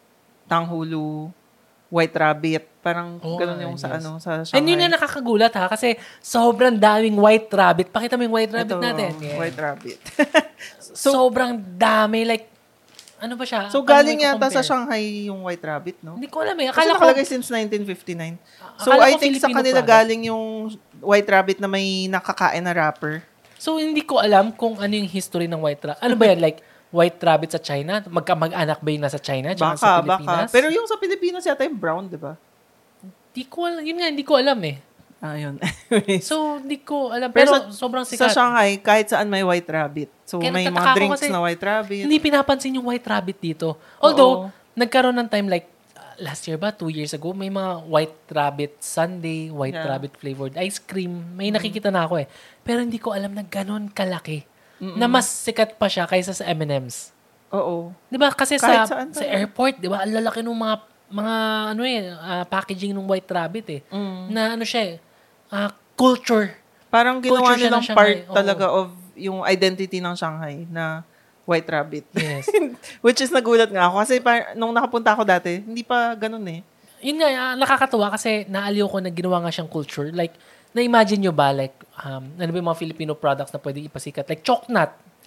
tanghulo, white rabbit, parang Oo ganun nga, yung sa yes. ano sa Shanghai. And yun na nakakagulat ha, kasi sobrang daming white rabbit. Pakita mo yung white rabbit Ito, natin. oh, Yeah. white rabbit. sobrang dami. Like, ano ba siya? So Paano galing mo yata sa i-compare? Shanghai yung white rabbit, no? Hindi ko alam eh. Kasi Akala ko, nakalagay since nineteen fifty-nine. So akala I ko think sa Filipino kanila product. galing yung white rabbit na may nakakain na wrapper. so hindi ko alam kung ano yung history ng white rabbit. Ano ba yan? Like, white rabbit sa China? Magka mag-anak ba yun nasa China? Tsaka Baka, sa baka. Pilipinas? Pero yung sa Pilipinas yata yung brown, di ba? Di ko alam. Yun nga, hindi ko alam eh. Ah, yun. So, hindi ko alam. Pero Pero, sa- sobrang sa sikat. Shanghai, kahit saan may white rabbit. So Kaya may nagtataka mga ako drinks kasi na white rabbit. Hindi pinapansin yung white rabbit dito. Although, Oo. nagkaroon ng time like, uh, last year ba, two years ago, may mga white rabbit sundae, white Yeah. rabbit flavored ice cream. May nakikita na ako eh. Pero hindi ko alam na ganun kalaki. Na mas sikat pa siya kaysa sa M and M's. Oo. Di ba? Kasi Kahit sa saan sa talaga. airport, di ba? Ang lalaki ng mga mga ano eh, ah, packaging ng white rabbit eh. Mm. Na ano siya eh, ah, culture. Parang ginawa Culture siya nilang ng Shanghai. part Oo. talaga of yung identity ng Shanghai na white rabbit. Yes. Which is nagulat nga ako. Kasi par- nung nakapunta ako dati, hindi pa ganun eh. Yun nga, ah, nakakatuwa kasi naaliw ko na ginawa nga siyang culture. Like, na-imagine nyo ba, like, um, ano ba yung mga Filipino products na pwede ipasikat? Like, choknut.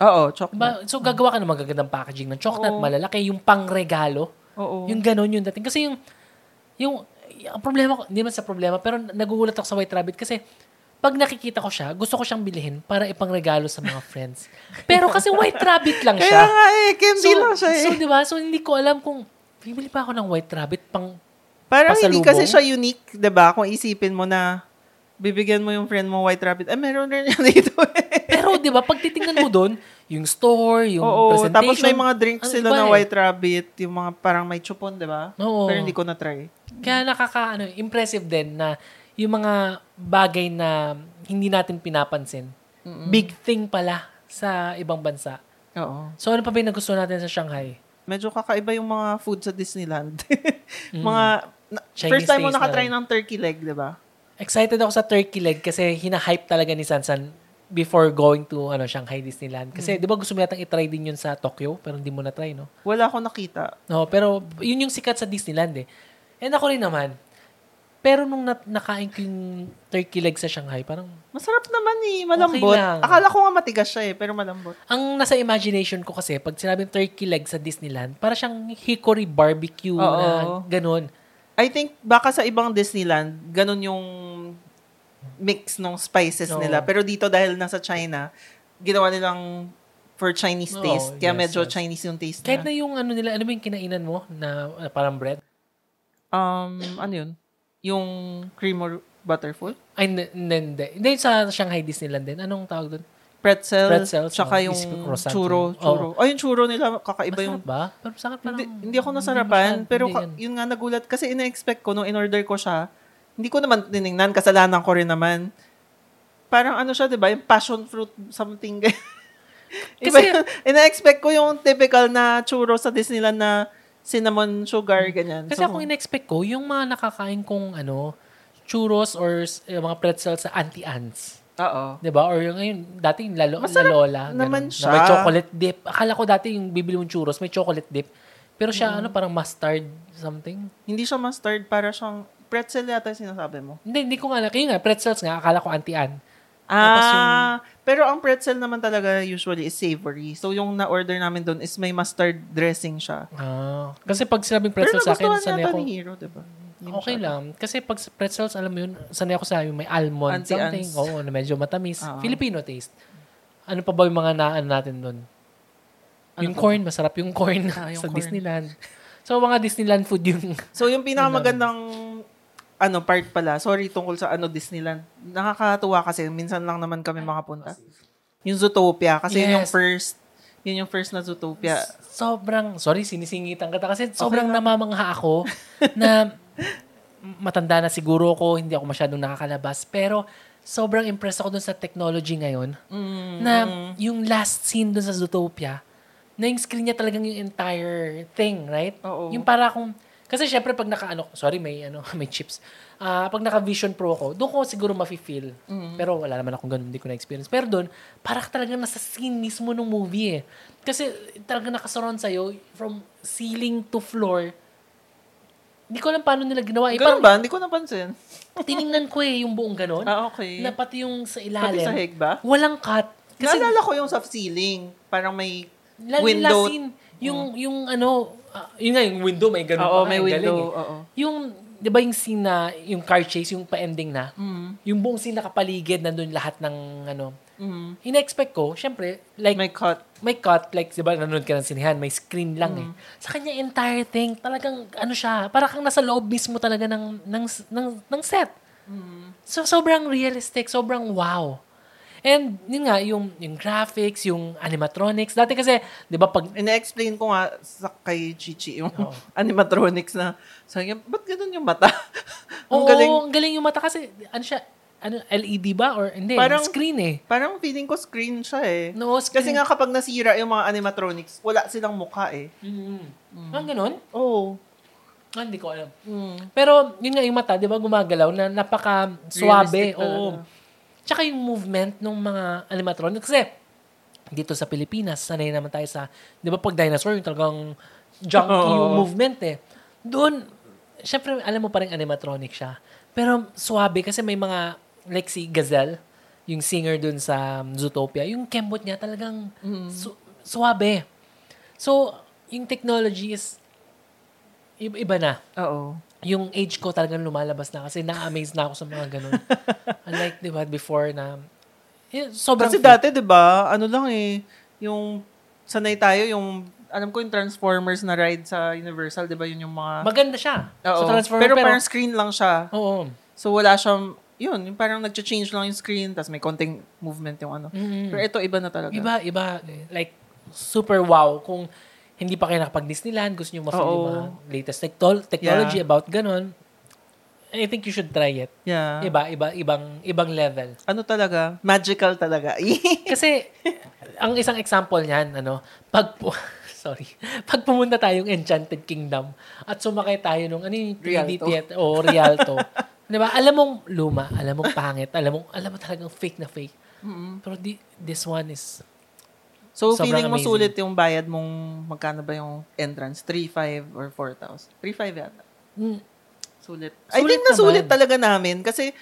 Oo, chocolate. Diba? So, gagawa ka ng magagandang packaging ng chocolate, Oo. malalaki, yung pang-regalo. Oo. Yung ganon yung dating. Kasi yung, yung, ang problema ko, hindi man sa problema, pero nagugulat ako sa White Rabbit kasi pag nakikita ko siya, gusto ko siyang bilhin para ipang-regalo sa mga friends. Pero kasi White Rabbit lang siya. Kaya nga eh, candy lang siya eh. So, di ba? So, hindi ko alam kung, bibili pa ako ng White Rabbit pang Parang hindi pasalubong. kasi siya unique, di ba? Kung isipin mo na, bibigyan mo yung friend mo White Rabbit, eh, meron rin yan dito eh. Pero, di ba, pag titingnan mo doon, yung store, yung Oo, presentation. tapos may mga drinks ano, sila iba na eh. White Rabbit, yung mga parang may chupon, di ba? Oo. Pero hindi ko na-try. Kaya nakaka, ano, impressive din na yung mga bagay na hindi natin pinapansin. Mm-mm. Big thing pala sa ibang bansa. Oo. So, ano pa ba yung nagustuhan natin sa Shanghai? Medyo kakaiba yung mga food sa Disneyland. Mm. mga, na- Chinese first time mo taste nakatry na ng turkey leg, di ba? Excited ako sa turkey leg kasi hina-hype talaga ni Sansan before going to ano Shanghai Disneyland. Kasi Mm. di ba gusto mo yatang itry din yun sa Tokyo pero hindi mo na-try, no? Wala akong nakita. No, pero yun yung sikat sa Disneyland eh. And ako rin naman. Pero nung na- nakain ko yung turkey leg sa Shanghai, parang Masarap naman eh, malambot. Okay lang. Akala ko nga matigas siya eh, pero malambot. ang nasa imagination ko kasi pag sinabing turkey leg sa Disneyland, para siyang hickory barbecue Oo. na ganun. I think baka sa ibang Disneyland, ganun yung mix ng spices Oo. nila. Pero dito dahil nasa China, ginawa nilang for Chinese Oo, taste. Kaya yes, medyo yes. Chinese yung taste Kahit na niya. yung ano nila, ano ba yung kinainan mo na, na parang bread? Um, ano yun? Yung cream or butterfull? Ay, hindi, hindi. Hindi, Hindi, sa Shanghai Disneyland din. Anong tawag doon? Pretzel, Pretzels, tsaka oh, yung isip ko croissant churro. yun. churro. Ay, yung churro nila, kakaiba yung... Masarap ba? Pero sa akin parang... Hindi, hindi ako nasarapan, masyad- pero hindi ka, yan. yun nga nagulat. Kasi ina-expect ko, nung in-order ko siya, hindi ko naman tinignan, kasalanan ko rin naman. Parang ano siya, di ba? Yung passion fruit something. Iba Kasi- yun. Ina-expect ko yung typical na churro sa Disneyland na cinnamon sugar, ganyan. Kasi So, ako in-expect ko, yung mga nakakain kong ano, churros or eh, mga pretzels sa Auntie Anne's. Oo. 'Di ba? Or yung ngayon, dati yung lalo, Masarap la lola. naman ganun, siya. Na may chocolate dip. Akala ko dati yung bibili mong churros, may chocolate dip. Pero siya, Mm. ano, parang mustard something. Hindi siya mustard, para siyang pretzel yata yung sinasabi mo. Hindi, hindi ko nga. Kaya nga, pretzels nga, akala ko Auntie Anne. Tapos Ah, pero ang pretzel naman talaga usually is savory. So, yung na-order namin doon is may mustard dressing siya. Ah, kasi pag sinabing Pero pretzel sa akin, nagustuhan sanay yata ako. ni Hero, diba? Hindi Okay masyado. lang. Kasi pag sa pretzels, alam mo yun, sanay ako sa yung may almond Auntie something. Anne's. Oo, na medyo matamis. Oo. Filipino taste. Ano pa ba yung mga naan natin doon? Ano Yung pa corn, masarap yung corn Ah, yung sa corn. Disneyland. So, mga Disneyland food yung... So, yung pinakamagandang ano part pala, sorry, tungkol sa ano Disneyland. Nakakatuwa kasi minsan lang naman kami makapunta. Yung Zootopia, kasi yun yung Yes. first, yun yung first na Zootopia. Sobrang, sorry, sinisingitan kita kasi sobrang lang. namamangha ako na matanda na siguro ako, hindi ako masyadong nakakalabas. Pero sobrang impressed ako dun sa technology ngayon Mm, na yung last scene dun sa Zootopia, na yung screen niya talagang yung entire thing, right? Oo. Yung para akong, kasi syempre pag naka, ano, sorry, may, ano, may chips. Ah, pag naka Vision Pro ako, doon ko siguro mafe-feel. Pero wala naman akong ganun, hindi ko na-experience. Pero doon, para ka talagang nasa scene mismo ng movie eh. Kasi talagang nakasurround sa'yo from ceiling to floor. Hindi ko alam paano nila ginawa. Eh, Ganun parang ba? Hindi ko napansin. tiningnan ko eh yung buong ganun. Ah, okay. Na pati yung sa Pati ilalim. sa heg ba? Walang cut. Kasi Naalala ko yung sa ceiling. Parang may lalo window. last scene, yung, yung ano, ah, yun nga, yung window, may ganun Oo, pa nga, may ang window. galing eh. Oo. Yung, di ba yung scene na, yung car chase, yung pa-ending na, Mm. yung buong scene nakapaligid, nandun lahat ng, ano, Mm. ina-expect ko, syempre, like, May cut. may cut, like, di ba, nanonood ka ng sinihan, may screen lang eh. Mm. Sa kanya, entire thing, talagang, ano siya, para kang nasa loob mismo talaga ng, ng, ng, ng set. Mm. So, sobrang realistic, sobrang wow. And, yun nga, yung, yung graphics, yung animatronics. Dati kasi, di ba, pag, Ina-explain ko nga sa kay Chichi yung Oo. animatronics na sabi niya, ba't ganun yung mata? Ang oo, galing. ang galing yung mata kasi, ano siya, ano, L E D ba? Or, hindi, Parang- screen eh. Parang feeling ko screen siya eh. No, screen. Kasi nga kapag nasira yung mga animatronics, wala silang mukha eh. Mm-hmm. Ah, ganun? Oo. Ah, hindi ko alam. Mm. Pero, yun nga, yung mata, di ba, gumagalaw na napaka-suabe. Realistic talaga. Oo. Tsaka yung movement ng mga animatronics. Kasi, dito sa Pilipinas, sanay naman tayo sa, di ba, pag dinosaur, yung talagang junky Oo. yung movement eh. Doon, syempre, alam mo pa rin animatronic siya. Pero, suabe kasi may mga, like si Gazelle, yung singer dun sa Zootopia, yung kembot niya talagang Mm. su- suwabe. So, yung technology is i- iba na. Oo. Yung age ko talagang lumalabas na kasi na-amaze na ako sa mga ganun. Unlike, di ba, before na, eh, sobrang Kasi fit. dati, di ba, ano lang eh, yung sanay tayo, yung, alam ko yung Transformers na ride sa Universal, di ba, yun yung mga... Maganda siya. Oo. So, Transformer, pero, pero, parang screen lang siya. oo. So, wala siyang, yun, yung parang nag-change lang yung screen, tapos may konting movement yung ano. Mm. Pero ito, iba na talaga. Iba, iba. Like, super wow. Kung hindi pa kayo nakapag-Disneyland, gusto nyo ma-feel yung mga latest techno- technology Yeah. about ganun, I think you should try it. Yeah. Iba, iba, ibang, ibang level. Ano talaga? Magical talaga. Kasi, ang isang example niyan, ano, pag, pu- sorry, pag pumunta tayong Enchanted Kingdom at sumakay tayo nung, ano yung three D Rialto. theater, o Rialto. Di ba? Alam mong luma, alam mong pangit, alam mong, alam mo talagang fake na fake. Mm-mm. Pero di, this one is, So, Sobrang feeling mo amazing. sulit yung bayad mong magkano ba yung entrance? three five or four thousand? three five yata. mm, Sulit. I Sulit think na sulit naman. talaga namin kasi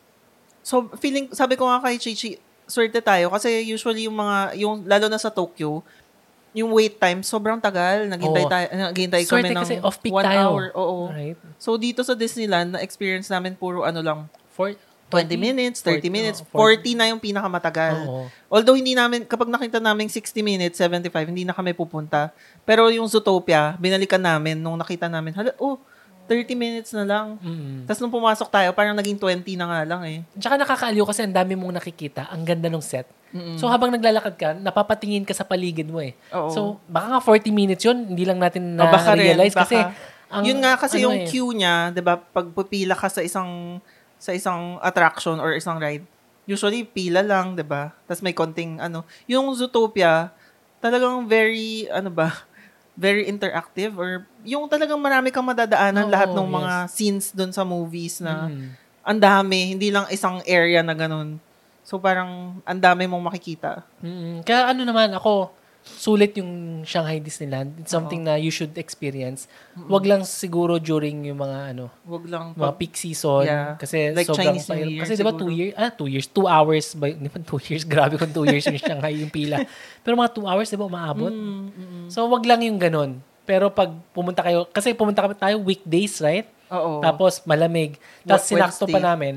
so feeling sabi ko nga kay Chichi, swerte tayo kasi usually yung mga yung lalo na sa Tokyo, yung wait time sobrang tagal. Naghintay Oo. tayo, naghintay Swerte kami ng kasi off-peak one tayo. hour. Oo. right? So dito sa Disneyland, na-experience namin puro ano lang, For, twenty minutes, thirty minutes, oh, forty na yung pinakamatagal. Oo. Although hindi namin, kapag nakita namin sixty minutes, seventy-five, hindi na kami pupunta. Pero yung Zootopia, binalikan namin nung nakita namin, hala, oh, thirty minutes na lang. Mm. Tapos nung pumasok tayo, parang naging twenty na nga lang eh. Tsaka nakakaaliw kasi ang dami mong nakikita. Ang ganda ng set. Mm-mm. So habang naglalakad ka, napapatingin ka sa paligid mo eh. Oo. So baka nga forty minutes yun, hindi lang natin O, baka rin, na-realize baka. kasi ang, Yun nga kasi ano yung eh, queue niya, 'di ba, pag pupila ka sa isang sa isang attraction or isang ride, usually pila lang, 'di ba? Tapos may konting ano, yung Zootopia, talagang very ano ba, very interactive or yung talagang marami kang madadaanan Oo, lahat ng yes. mga scenes doon sa movies na mm. ang dami, hindi lang isang area na ganun. So parang ang dami mong makikita. Mm, kaya ano naman, ako, sulit yung Shanghai Disneyland. It's something na you should experience. Wag lang siguro during yung mga ano, Wag lang mga pag, peak season. Yeah. Kasi Like sobrang Chinese New pahirap. Year Kasi diba siguro. two years, ah, two years, two hours, ba, di ba two years, grabe kung two years yung Shanghai yung pila. Pero mga two hours, diba, umaabot? Mm, mm, mm. So, wag lang yung ganun. Pero pag pumunta kayo, kasi pumunta kami tayo weekdays, right? Oo. Tapos malamig. Tapos Wa- sinakto pa Wednesday. namin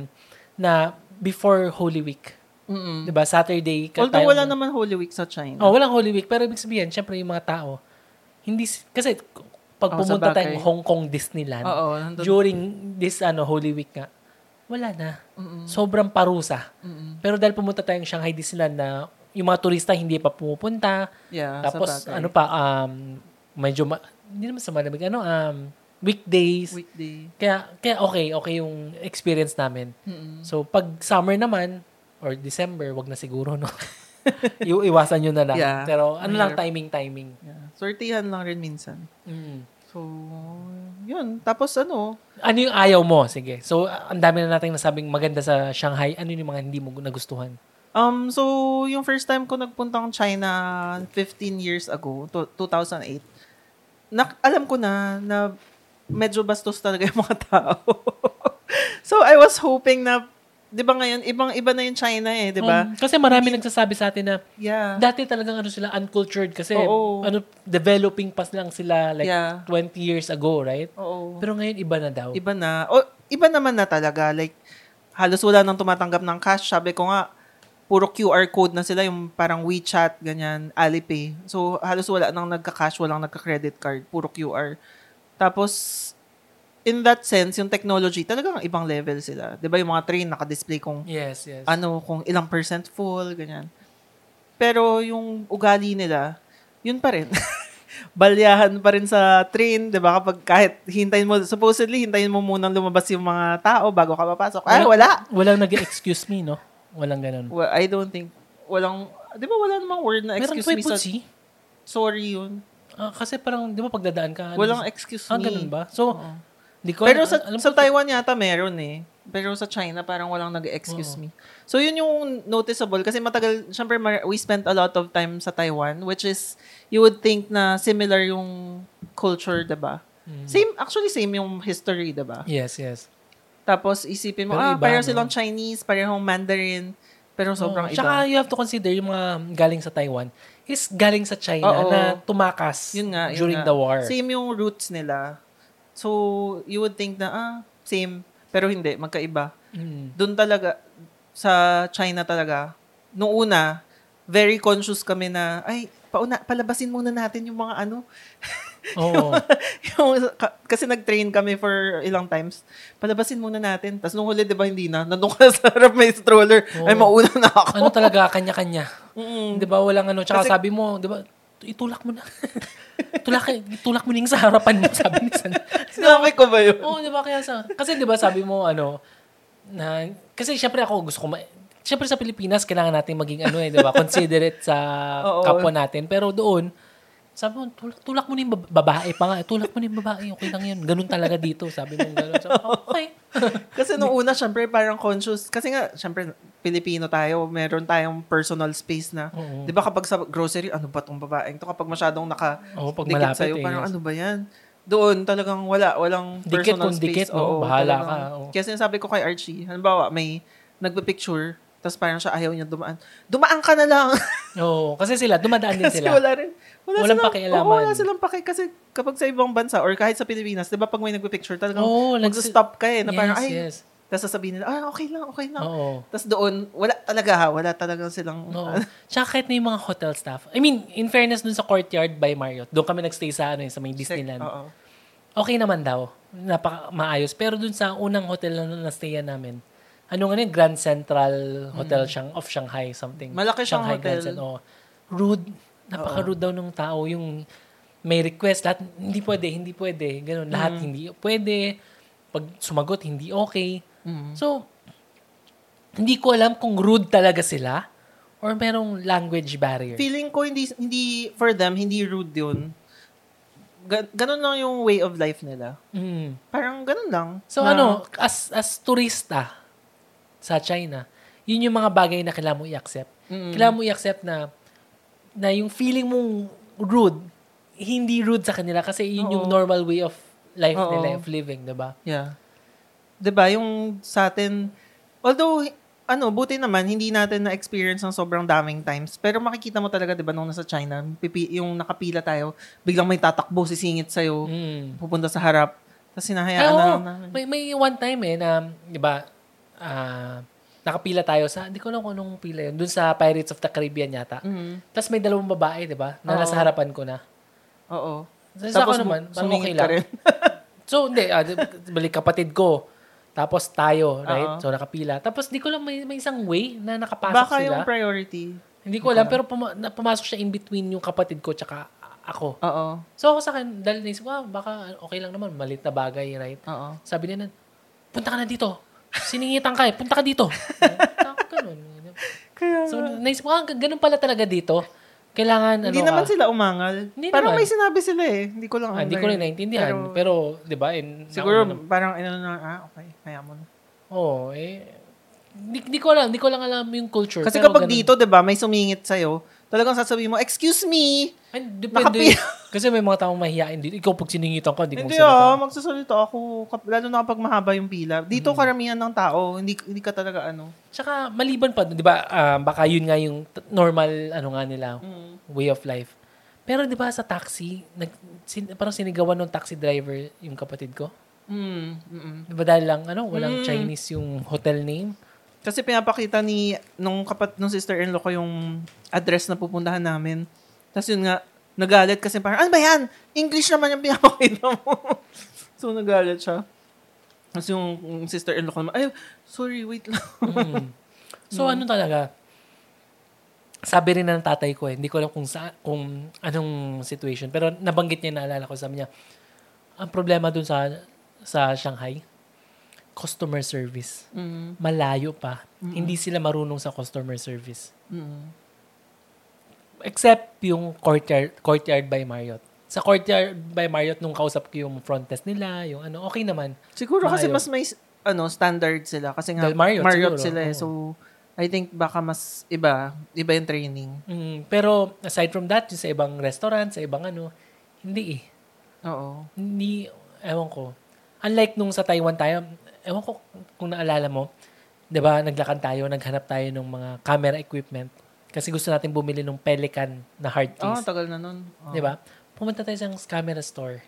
na before Holy Week. Mm-mm. Diba? Saturday. ka Although tayo- wala naman Holy Week sa China. Oh, walang Holy Week. Pero ibig sabihin, syempre yung mga tao, hindi, s- kasi pag Oh, pumunta sabagay. tayong Hong Kong Disneyland, Oo, nandun. during this ano Holy Week nga, wala na. Mm-mm. Sobrang parusa. Mm-mm. Pero dahil pumunta tayong Shanghai Disneyland na yung mga turista hindi pa pumupunta, Yeah, tapos sabagay. ano pa, um, medyo, ma- hindi naman sa malamig, ano, um, weekdays. Weekday. Kaya, kaya okay, okay yung experience namin. Mm-mm. So, pag summer naman, or December, wag na siguro, no? I- iwasan nyo na lang. Yeah. Pero ano lang, Mahirap. timing, timing. Yeah. Sortihan lang rin minsan. Mm. So, yun. Tapos ano, Ano yung ayaw mo? Sige. So, ah, ang dami na nating nasabing maganda sa Shanghai. Ano yung mga hindi mo nagustuhan? um, so, yung first time ko nagpuntang China fifteen years ago, to- two thousand eight, nak- alam ko na, na medyo bastos talaga yung mga tao. So, I was hoping na, di ba ngayon, ibang-iba na yung China eh, di ba? Um, kasi marami nagsasabi sa atin na Yeah. dati talagang ano sila, uncultured. Kasi Oo. ano, developing pa lang sila like Yeah. twenty years ago, right? Oo. Pero ngayon, iba na daw. Iba na. O, iba naman na talaga. Like, halos wala nang tumatanggap ng cash. Sabi ko nga, puro Q R code na sila, yung parang WeChat, ganyan, Alipay. So, halos wala nang nagka-cash, walang nagka-credit card, puro Q R. Tapos, in that sense, yung technology, talagang ibang level sila. 'Di ba yung mga train, naka-display kung Yes, yes. ano, kung ilang percent full, ganyan. Pero yung ugali nila, yun pa rin. Balyahan pa rin sa train, 'di ba? Kapag kahit hintayin mo, supposedly hintayin mo munang lumabas yung mga tao bago ka papasok. Ay, wala. Walang nag-excuse me, no? Walang ganun. Well, I don't think walang, 'di ba wala namang word na Meron excuse me sa si. sorry yun. Ah, kasi parang, di ba pagdadaan ka? ano, Walang excuse Ah, me. ganun ba? So, Oo. di ko Pero alam- sa, alam sa ko- Taiwan yata meron eh. Pero sa China parang walang nag-excuse Oo. me. So yun yung noticeable kasi matagal, syempre mar- we spent a lot of time sa Taiwan, which is, you would think na similar yung culture, diba? Mm. Same, actually same yung history, diba? Yes, yes. Tapos isipin mo, Pero ah, iba, pareho no? silang Chinese, parehong Mandarin, Pero sobrang Oo. iba. Tsaka you have to consider yung mga galing sa Taiwan is galing sa China Oo. na tumakas Yun nga, yun during nga. the war. Same yung roots nila. So, you would think na, ah, same. Pero hindi, magkaiba. Mm. Doon talaga, sa China talaga, noong una, very conscious kami na, ay, pauna, palabasin muna natin yung mga ano. Oo. yung, ka- kasi nag-train kami for ilang times. Palabasin muna natin. Tapos nung huli, di ba, hindi na. Nandun ka sa harap may stroller. Oo. Ay, mauna na ako. Ano talaga, kanya-kanya. Mm. Di ba, walang ano. Tsaka Kasi- sabi mo, di ba, itulak mo na. tulak, tulak mo na yung sa harapan mo, sabi ni San. Sinabi ko ba yun? Oo, di ba, kaya sa, kasi di ba, sabi mo, ano, na, kasi syempre ako, gusto ko, ma- syempre sa Pilipinas, kailangan natin maging ano eh, di ba, considerate sa Oo. kapwa natin. Pero doon, sabi mo, tulak, tulak mo na yung bab- babae pa nga. Tulak mo na yung babae. Okay lang yun. Ganun talaga dito. Sabi mo ganun. Sabi ko, okay. Kasi nung una, syempre, parang conscious. Kasi nga, syempre, Pilipino tayo, meron tayong personal space na, Oo. di ba kapag sa grocery, ano ba tong babaeng to? Kapag masyadong naka Oo, pag dikit malapit sa'yo, eh, parang yes. ano ba yan? Doon, talagang wala, walang Dikit personal kung space. dikit, no? Oo, Bahala talagang- ka, oo. Kaya sinasabi ko kay Archie, halimbawa, may nagpa-picture, tapos parang siya ayaw niya dumaan. Dumaan ka na lang! Oo. Kasi sila, dumadaan din Kasi sila. wala rin. Wala Walang silang, pakialaman. Oo, wala silang paki. Kasi kapag sa ibang bansa or kahit sa Pilipinas, di ba pag may nagpa-picture, talagang Oo, nags- mag-stop ka eh. Na parang, Yes, ay, yes. tapos sasabihin nila, ah, okay lang, okay lang. Oo. Tapos doon, wala talaga ha, wala talaga silang, Oo. Tsaka kahit na yung mga hotel staff. I mean, in fairness dun sa Courtyard by Marriott, doon kami nagstay sa, ano, eh, sa may Disneyland. Oo. Okay naman daw. Napaka maayos. Pero dun sa unang hotel na nastayan namin, ano nga yun, Grand Central Hotel Shang, of Shanghai, something. Malaki siyang Shanghai Grand hotel. Cent- oo. Rude. Napaka-rude daw ng tao. Yung may request, lahat, hindi pwede, hindi pwede. Ganun, lahat hindi pwede. Pag sumagot, hindi okay. Mm. So, hindi ko alam kung rude talaga sila or merong language barrier. Feeling ko, hindi, hindi, for them, hindi rude yun. Ga- ganun lang yung way of life nila. Mm. Parang ganun lang. So na- ano, as as turista sa China, yun yung mga bagay na kailangan mo i-accept. Mm. Kailangan mo i-accept na na yung feeling mong rude, hindi rude sa kanila kasi yun yung Oo. normal way of life Oo. nila, of living, diba? Yeah. 'Di ba yung sa atin, although ano, buti naman hindi natin na-experience ng sobrang daming times. Pero makikita mo talaga 'di ba nung nasa China, pipi, yung nakapila tayo, biglang may tatakbo, sisingit sa Mm. pupunta sa harap. Tapos Ay, hinahayaan na oo. lang namin. may, may one time eh na, di ba, ah, nakapila tayo sa, hindi ko alam kung anong pila yun, dun sa Pirates of the Caribbean yata. Mhm. Tapos may dalawang babae, di ba, na Oo. nasa harapan ko na. Oo. So, sa ako naman, parang okay sumingit lang. ka rin. So, hindi. Ah, di- balik kapatid ko. Tapos tayo, right? Oo. So, nakapila. Tapos, di ko lang may, may isang way na nakapasok Baka sila. yung priority. Hindi ko alam. Pero puma- na- pumasok siya in between yung kapatid ko tsaka ako. Oo. So, ako sa akin, dahil naisip ko, ah, baka okay lang naman. Malit na bagay, right? Oo. Sabi niya na, punta ka na dito. Siningitan ka eh. Punta ka dito. Ganun. Kaya So, naisip ko, ah, ganun pala talaga dito. Kailangan, hindi ano naman ka. sila umangal. Hindi Parang naman. may sinabi sila eh. Hindi ko lang Ah, hindi ko rin naintindihan. Pero, Pero, di ba, in, siguro nauna- parang ano na, ah, okay, kaya mo na. Oo, eh. Di, di ko alam, di ko lang alam yung culture. Kasi pero kapag ganun. dito, 'di ba, may sumingit sa'yo, talagang sasabihin mo, excuse me. Ay, depende. Nakapi- Kasi may mga taong mahihain dito. Ikaw pag siningitan ka, hindi mo Hindi magsalita. ah, magsasalita ako. Kap- Lalo na kapag mahaba yung pila. Dito karamihan ng tao, hindi hindi ka talaga ano. Tsaka, maliban pa, di ba, ah, baka yun nga yung t- normal, ano nga nila, way of life. Pero di ba sa taxi, nag, sin, parang sinigawan ng taxi driver yung kapatid ko? Mm, mm. Di ba dahil lang, ano, walang Mm. Chinese yung hotel name? Kasi pinapakita ni nung kapat nung sister-in-law ko yung address na pupuntahan namin. Tapos yun nga, nagalit kasi parang, ano ba yan? English naman yung pinapakita mo. So nagalit siya. Tapos yung, yung sister-in-law ko naman, ay, sorry, wait lang. Mm. So, ano talaga, sabi rin ng tatay ko eh, hindi ko alam kung sa kung anong situation, pero nabanggit niya, naalala ko, sabi niya, ang problema dun sa sa Shanghai, customer service. Mm, Malayo pa. Hindi sila marunong sa customer service. mm. Except yung Courtyard, Courtyard by Marriott. Sa Courtyard by Marriott, nung kausap ko yung front desk nila, yung ano, okay naman. Siguro kasi Maayos. mas may ano standard sila. Kasi nga, Dahil Marriott siguro, sila eh. oo. So, I think baka mas iba. Iba yung training. Mm, pero aside from that, yung sa ibang restaurant, sa ibang ano, hindi eh. Oo. Hindi, ewan ko. Unlike nung sa Taiwan tayo, ewan ko kung naalala mo, 'Diba, naglakad tayo, naghanap tayo ng mga camera equipment. Kasi gusto natin bumili ng Pelican na hard Oh, case. tagal na nun. Oh. 'Di ba? Pumunta tayo sa camera store.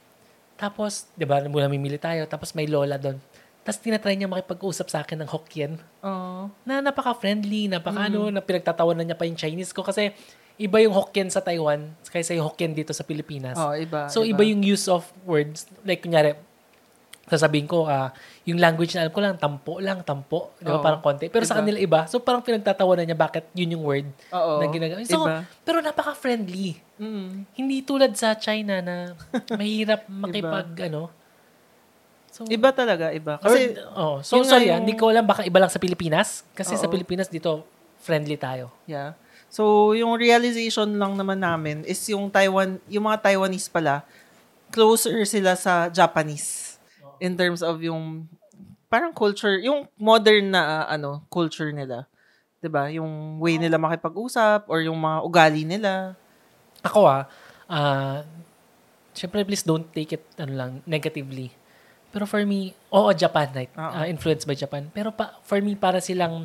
Tapos, 'di ba, mula mamimili tayo, tapos may lola doon. Tapos tinatry niya makipag-usap sa akin ng Hokkien. Oh. Na napaka-friendly, napaka ano, na pinagtatawanan niya pa yung Chinese ko kasi iba yung Hokkien sa Taiwan kaysa yung Hokkien dito sa Pilipinas. Oh, iba. So, iba, iba yung use of words. Like, kunyari, sasabihin ko, ah, yung language na alam ko lang, tampo lang, tampo. Di ba? Oo. Parang konti. Pero Iba. sa kanila iba. So, parang pinagtatawanan niya bakit yun yung word Oo. na ginagawa. So, Iba. pero napaka-friendly. Mm. Hindi tulad sa China na mahirap makipag, ano. So, Iba talaga, iba. Kasi, Kasi, oh, so, yun nga sorry, ah, yung- hindi ko alam, baka iba lang sa Pilipinas. Kasi sa Oo. Pilipinas, dito, friendly tayo. yeah. So, yung realization lang naman namin is yung Taiwan, yung mga Taiwanese pala, closer sila sa Japanese in terms of yung parang culture, yung modern na uh, ano, culture nila. 'Di ba? Yung way nila makipag-usap or yung mga ugali nila. Ako ah, ah, syempre please don't take it ano lang, negatively. Pero for me, oo, Japan, right? Oo. Uh, influenced by Japan. Pero pa, for me, para silang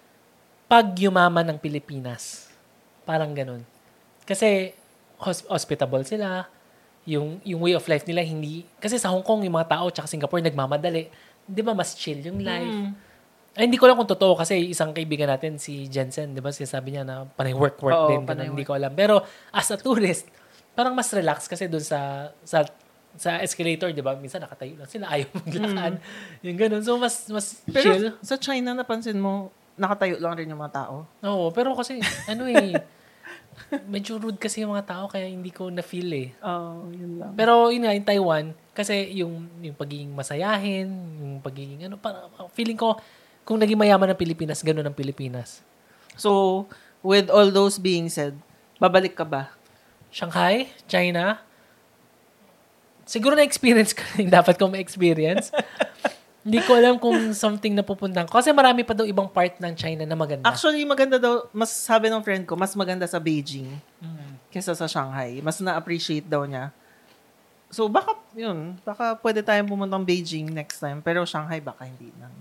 pag-yumaman ng Pilipinas. Parang ganun. Kasi hos- hospitable sila. Yung, yung way of life nila, hindi... Kasi sa Hong Kong, yung mga tao, tsaka Singapore, nagmamadali. Di ba, mas chill yung life. Mm. Ay, hindi ko alam kung totoo kasi isang kaibigan natin, si Jensen, di ba, sinasabi niya na panay work-work Oo, din. panay Ganun, hindi work. ko alam. Pero as a tourist, parang mas relax kasi doon sa sa sa escalator, di ba? Minsan nakatayo lang sila, ayaw maglakad. Yung ganun. So, mas mas Pero chill. sa China, napansin mo, nakatayo lang rin yung mga tao. Oo, pero kasi, ano eh, medyo rude kasi yung mga tao kaya hindi ko na-feel eh. Oo, oh, yun lang. Pero yun nga, in Taiwan, kasi yung, yung pagiging masayahin, yung pagiging ano, para, feeling ko, kung naging mayaman ng Pilipinas, ganun ang Pilipinas. So, with all those being said, babalik ka ba? Shanghai, China, siguro na-experience ko rin dapat kong ma-experience. Hindi ko alam kung something na pupuntahan ko. Kasi marami pa daw ibang part ng China na maganda. Actually, maganda daw, mas sabi ng friend ko, mas maganda sa Beijing Mm. kesa sa Shanghai. Mas na-appreciate daw niya. So, baka, yun, baka pwede tayong pumuntang Beijing next time. Pero Shanghai, baka hindi na.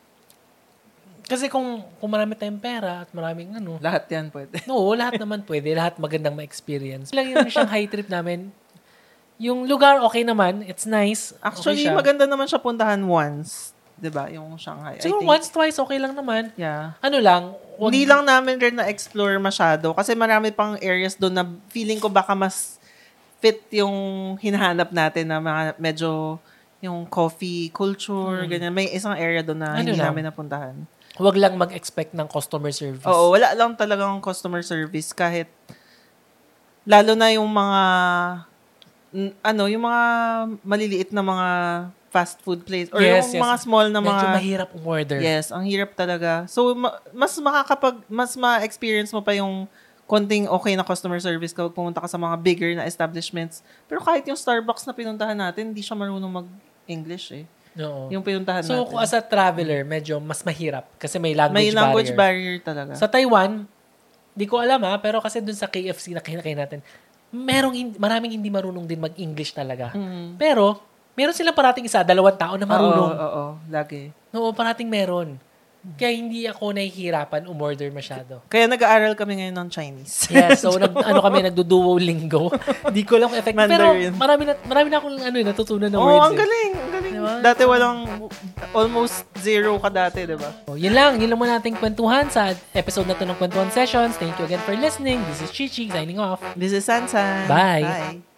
Kasi kung, kung marami tayong pera at maraming ano, Lahat yan pwede. no, lahat naman pwede. Lahat magandang ma-experience. Lang yung Shanghai trip namin, yung lugar okay naman, it's nice. Actually, okay siya. maganda naman siya puntahan once. 'Di ba? Yung Shanghai. I Siguro think- once, twice, okay lang naman. Yeah. Ano lang, wag- Hindi lang namin rin na-explore masyado kasi marami pang areas doon na feeling ko baka mas fit yung hinahanap natin na mga medyo yung coffee culture, ganyan. May isang area doon na Ano hindi lang? namin napuntahan. wag lang mag-expect ng customer service. Oo, wala lang talagang customer service kahit lalo na yung mga n- ano, yung mga maliliit na mga fast food place or Yes, yung yes. mga small na Medyo mga mahirap umorder. Yes, ang hirap talaga. So ma- mas makakapag mas ma-experience mo pa yung konting okay na customer service kapag pumunta ka sa mga bigger na establishments. Pero kahit yung Starbucks na pinuntahan natin, hindi siya marunong mag-English eh. Oo. Yung pinuntahan So, natin. kung as a traveler, medyo mas mahirap kasi may language, May language barrier. barrier, talaga. Sa Taiwan, di ko alam ha, pero kasi dun sa K F C na kinakain natin, merong hin- maraming hindi marunong din mag-English talaga. Mm. Pero, meron silang parating isa, dalawang tao na marunong. Oo, oo, oo, lagi. Oo, parating meron. Kaya hindi ako nahihirapan umorder masyado. Kaya nag-aaral kami ngayon ng Chinese. Yes, so nag, ano kami, nagduduolingo. Di ko lang effect. Mandarin. Pero marami na, marami na akong ano, natutunan na Oo, words. ang eh. galing, ang galing. Diba? Dati walang, almost zero ka dati, di ba? So, yun lang. Yun lang muna nating kwentuhan sa episode na to ng Kwentuhan Sessions. Thank you again for listening. This is Chichi signing off. This is Sansan. Bye. Bye.